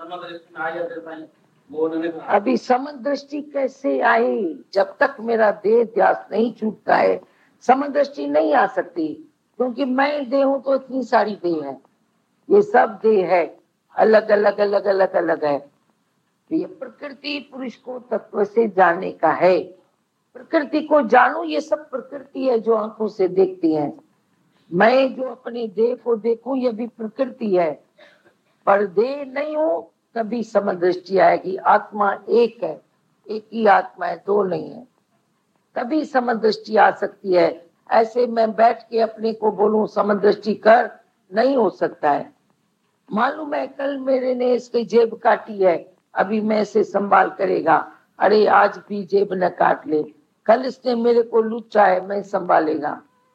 अभी समदृष्टि कैसे आई? जब तक मेरा देह ध्यास नहीं छूटता है समदृष्टि नहीं आ सकती, क्योंकि मैं देह हूं तो इतनी सारी देह है, ये सब देह है, अलग अलग अलग अलग अलग है। तो ये प्रकृति पुरुष को तत्व से जानने का है। प्रकृति को जानो, ये सब प्रकृति है जो आंखों से देखती है। मैं जो अपने देह को देखूं ये भी प्रकृति है, पर देह नहीं हो तभी समदृष्टि आएगी। आत्मा एक है, एक ही आत्मा है, दो नहीं है, तभी समदृष्टि आ सकती है। ऐसे मैं बैठ के अपने को बोलूं समदृष्टि कर, नहीं हो सकता है। मालूम है कल मेरे ने इसकी जेब काटी है, अभी मैं इसे संभाल करेगा, अरे आज भी जेब न काट ले, कल इसने मेरे को लूचा है, मैं संभालेगा।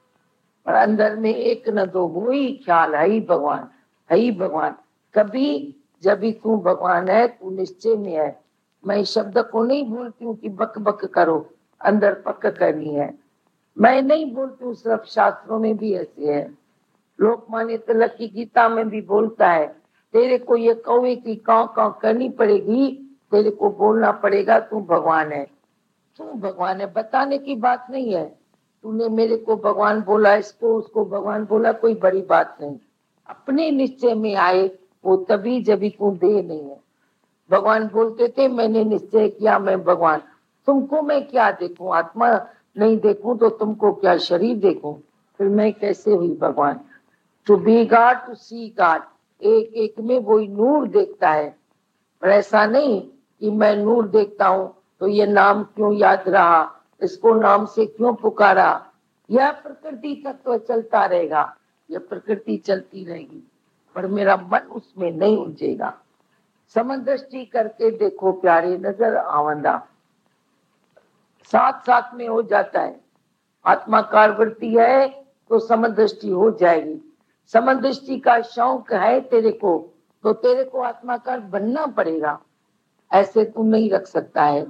पर अंदर में एक न दो वही ख्याल है ही भगवान, है ही भगवान। कभी जब भी तू भगवान है, तू निश्चय में है। मैं शब्द को नहीं बोलती हूँ कि बक बक करो, अंदर पक करनी है। मैं नहीं बोलती हूँ, सिर्फ शास्त्रों में भी ऐसे है। लोकमान्य तिलक की गीता में भी बोलता है, तेरे को ये कौवे की काव काव करनी पड़ेगी, तेरे को बोलना पड़ेगा तू भगवान है। तू भगवान है बताने की बात नहीं है। तूने मेरे को भगवान बोला, इसको उसको भगवान बोला, कोई बड़ी बात नहीं। अपने निश्चय में आए वो तभी जब तू दे नहीं है। भगवान बोलते थे मैंने निश्चय किया मैं भगवान, तुमको मैं क्या देखूं? आत्मा नहीं देखूं तो तुमको क्या शरीर देखूं? फिर मैं कैसे हुई भगवान? To be God to see God, एक एक में वही नूर देखता है। पर ऐसा नहीं कि मैं नूर देखता हूं तो ये नाम क्यों याद रहा, इसको नाम से क्यों पुकारा। यह प्रकृति तत्व चलता रहेगा, यह प्रकृति चलती रहेगी, पर मेरा मन उसमें नहीं उलझेगा। समदृष्टि करके देखो प्यारे, नजर आवांदा साथ साथ में हो जाता है। आत्माकार वृत्ति है तो समदृष्टि हो जाएगी। समदृष्टि का शौक है तेरे को, तो तेरे को आत्माकार बनना पड़ेगा, ऐसे तू नहीं रख सकता है।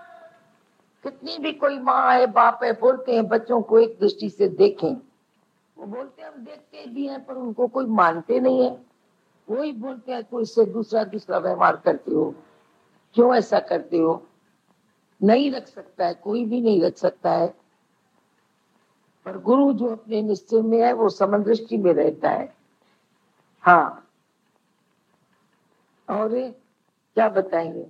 कितनी भी कोई माँ है बाप है बोलते हैं बच्चों को एक दृष्टि से देखें, वो बोलते हैं हम देखते भी हैं, पर उनको कोई मानते नहीं है। वही बोलते हैं तो इससे दूसरा दूसरा व्यवहार करते हो, क्यों ऐसा करते हो? नहीं रख सकता है, कोई भी नहीं रख सकता है। पर गुरु जो अपने निश्चय में है वो समदृष्टि में रहता है। हाँ और क्या बताएंगे?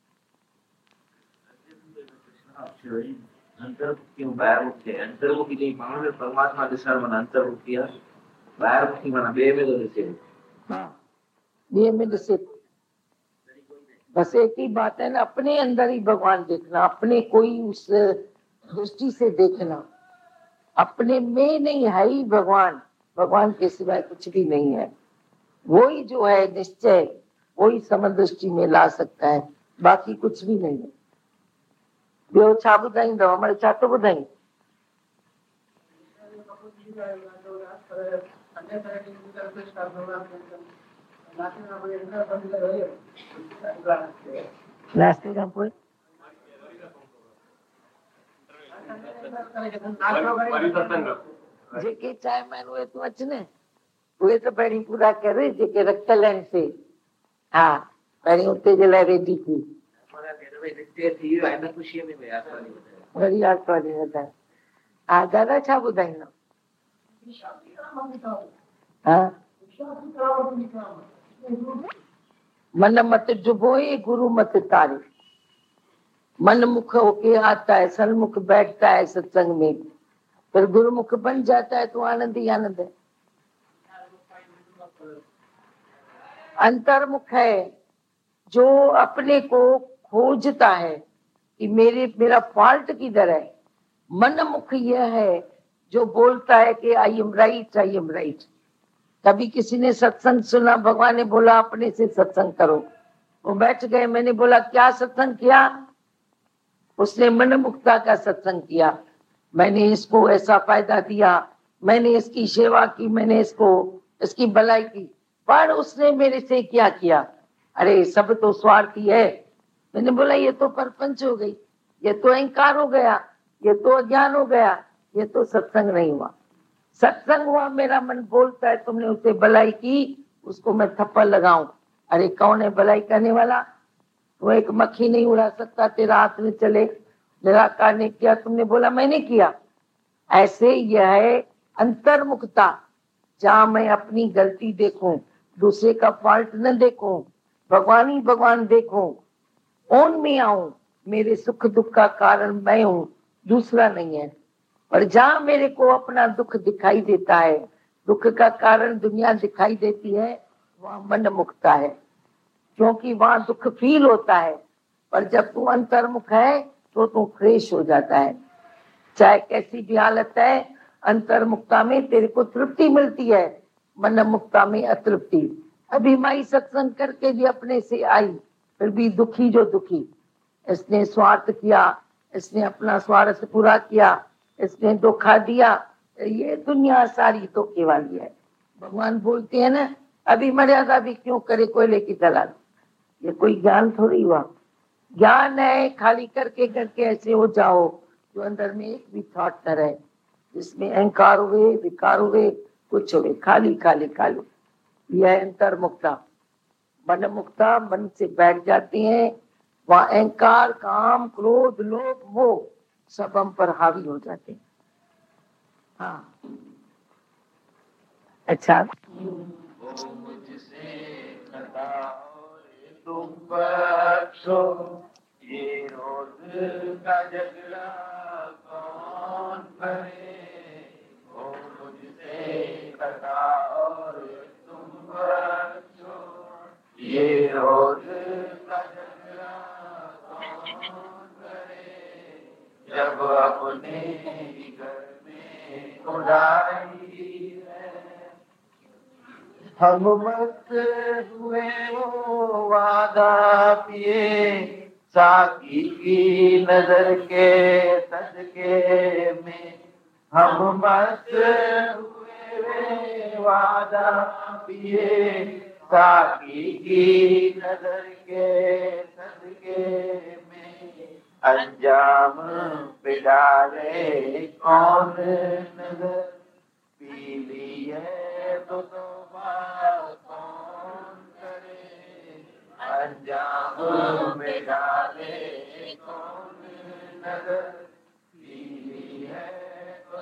परमात्मा दिशा मन अंतर्मुखी बाहरमुखी मन बे में तो दिसे। हाँ बे में दिसे, बस एक ही बात है ना, अपने अंदर ही भगवान देखना, अपने कोई उस दृष्टि से देखना। अपने में नहीं है ही भगवान, भगवान के सिवाय कुछ भी नहीं है। वही जो है निश्चय, वही समदृष्टि में ला सकता है, बाकी कुछ भी नहीं है। ॿियो छा ॿुधाईंदव? हमारे छा तो ॿुधाई? नाश्ते खां पोइ जेके चाहे महिनो उहे तूं अच न, उहे त पहिरीं पूरा कर जेके रखियल आहिनि से। हा पहिरीं उते जे लाइ रेडी थी, वरी आर्तवारी वधाए। हा दादा छा ॿुधाईंदा? हा मन मत डुबोए गुरु मत तारे, मन मुख होके आता है, सन्मुख बैठता है सत्संग में, फिर गुरुमुख बन जाता है तो आनंद ही आनंद है। अंतर्मुख है जो अपने को खोजता है, कि मेरा फॉल्ट किधर है। मन मुख यह है जो बोलता है कि I am right, I am right. कभी किसी ने सत्संग सुना, भगवान ने बोला अपने से सत्संग करो, वो बैठ गए। मैंने बोला क्या सत्संग किया? उसने मन मुक्ता का सत्संग किया। मैंने इसको ऐसा फायदा दिया, मैंने इसकी सेवा की, मैंने इसकी भलाई की, पर उसने मेरे से क्या किया? अरे सब तो स्वार्थी है। मैंने बोला ये तो परपंच हो गई, ये तो अहंकार हो गया, ये तो अज्ञान हो गया, ये तो सत्संग नहीं हुआ। सत्संग हुआ, मेरा मन बोलता है तुमने उसे भलाई की, उसको मैं थप्पड़ लगाऊं। अरे कौन है भलाई करने वाला? वो एक मक्खी नहीं उड़ा सकता तेरा हाथ में चले। निराकार ने किया, तुमने बोला मैंने किया। ऐसे यह है अंतर्मुखता, जहां मैं अपनी गलती देखूं, दूसरे का फॉल्ट न देखूं, भगवान ही भगवान देखूं, ओन में आऊं। मेरे सुख दुख का कारण मैं हूं, दूसरा नहीं है। और जहां मेरे को अपना दुख दिखाई देता है, दुख का कारण दुनिया दिखाई देती है, वहां मन मुक्ता है, क्योंकि वहां दुख फील होता है। पर जब तू अंतर्मुख है तो तू फ्रेश हो जाता है। चाहे कैसी भी हालत है, अंतर्मुक्ता में तेरे को तृप्ति मिलती है, मन मुक्ता में अतृप्ति। अभी माई सत्संग करके भी अपने से आई, फिर भी दुखी जो दुखी। इसने स्वार्थ किया, इसने अपना स्वार्थ पूरा किया, इसने धोखा दिया। ये दुनिया सारी धोखे वाली है। भगवान बोलते हैं ना, अभी मर्यादा भी क्यों करे कोयले की दलाल। ये कोई ज्ञान थोड़ी हुआ। ज्ञान है खाली करके करके ऐसे हो जाओ जो अंदर में एक भी थॉट न रहे, जिसमें अहंकार हुए, विकार हुए, कुछ हुए, खाली खाली खाली। यह अंतर्मुक्ता। मन मुक्ता मन से बैठ जाती है, वहां अहंकार, काम, क्रोध, लोभ, मोह सब हम पर हावी हो जाते हैं। हाँ अच्छा, तुम बख्शो ये रोज का झगड़ा कौन करे, वो मुझसे कटा और तुम बख्शो ये रोज का झगड़ा कौन करे, जब अपने ही घर में खुदाई है। हम मस्त हुए वो वादा पिए, साकी की नजर के सदके में। हम मस्त हुए वे वादा पिए, साकी की नजर के सदके में। अंजाम पे डाले कौन नजर, पी ली है तो कौन करे, अंजाम में डाले कौन नजर, पी ली है तो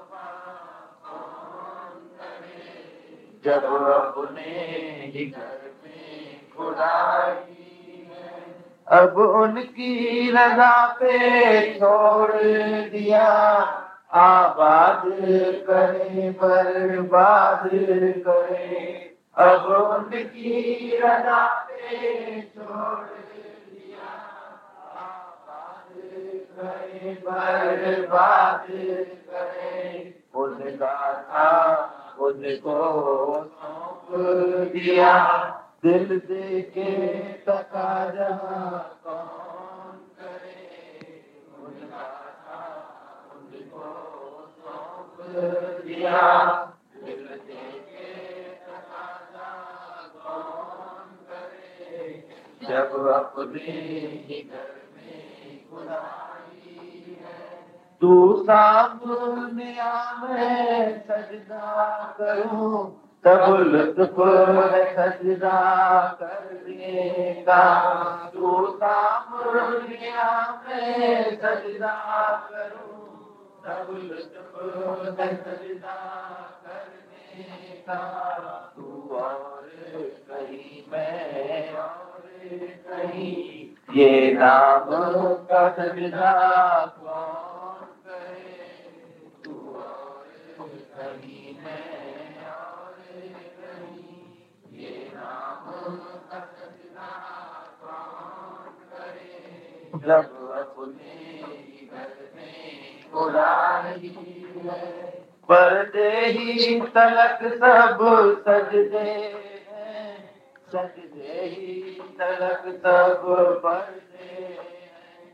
कौन करे, जब अपने ही घर में खुदाई है। अब उनकी रजा पे छोड़ दिया, आबाद करे बर्बाद करे। अब उनकी रजा पे छोड़ दिया, आबाद करे बर्बाद करे। उनका था उनको सौंप दिया, दिल दे के तकाजा कौन करे। उनका था उनको सौंप दिया, दिल दे के तकाजा कौन करे, जब अपने ही घर में खुदाई है। तू सामने आ मैं सजदा करूं, तब लुत्फ है सजदा करने का। तू सामने आ मैं सजदा करूं, तब लुत्फ है सजदा करने का। तू और कहीं मैं और कहीं, ये नाम का सजदा कौन करे। तू और कहीं मैं और कहीं, ये नाम का सजदा कौन करे, जब अपने घर में मुरारी है। परदेही तलक सब सजदे हैं, सजदे ही तलक सब पर्दे हैं।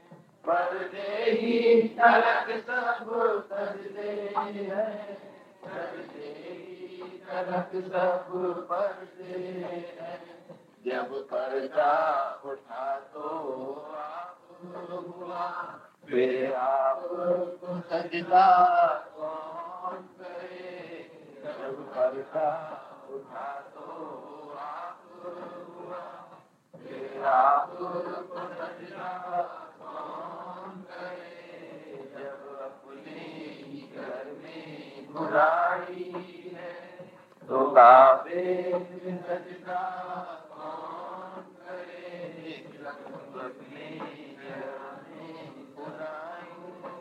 परदेही तलक सब सजदे हैं, सजदे ही तलक सब पर्दे हैं। जब पर्दा उठा तो आप हुआ, फिर आपको सजदा कौन करे। जब पर्दा उठा तो आप हुआ, फिर आपको सजदा कौन करे। जब अपने ही घर में बुराई है, तो काबे में सजदा कौन करे। जब अपने घर में बुराई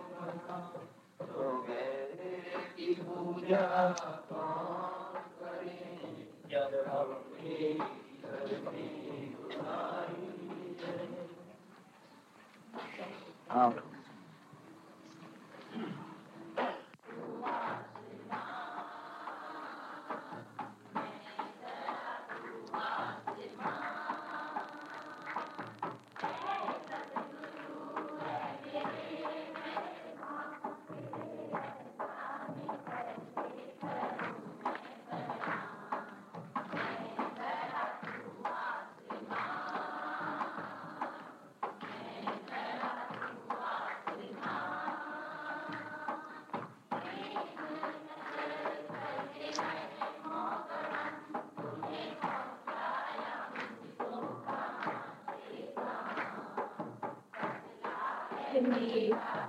तो गैर की पूजा कौन करे। जब अपने घर में बुराई है। Indeed.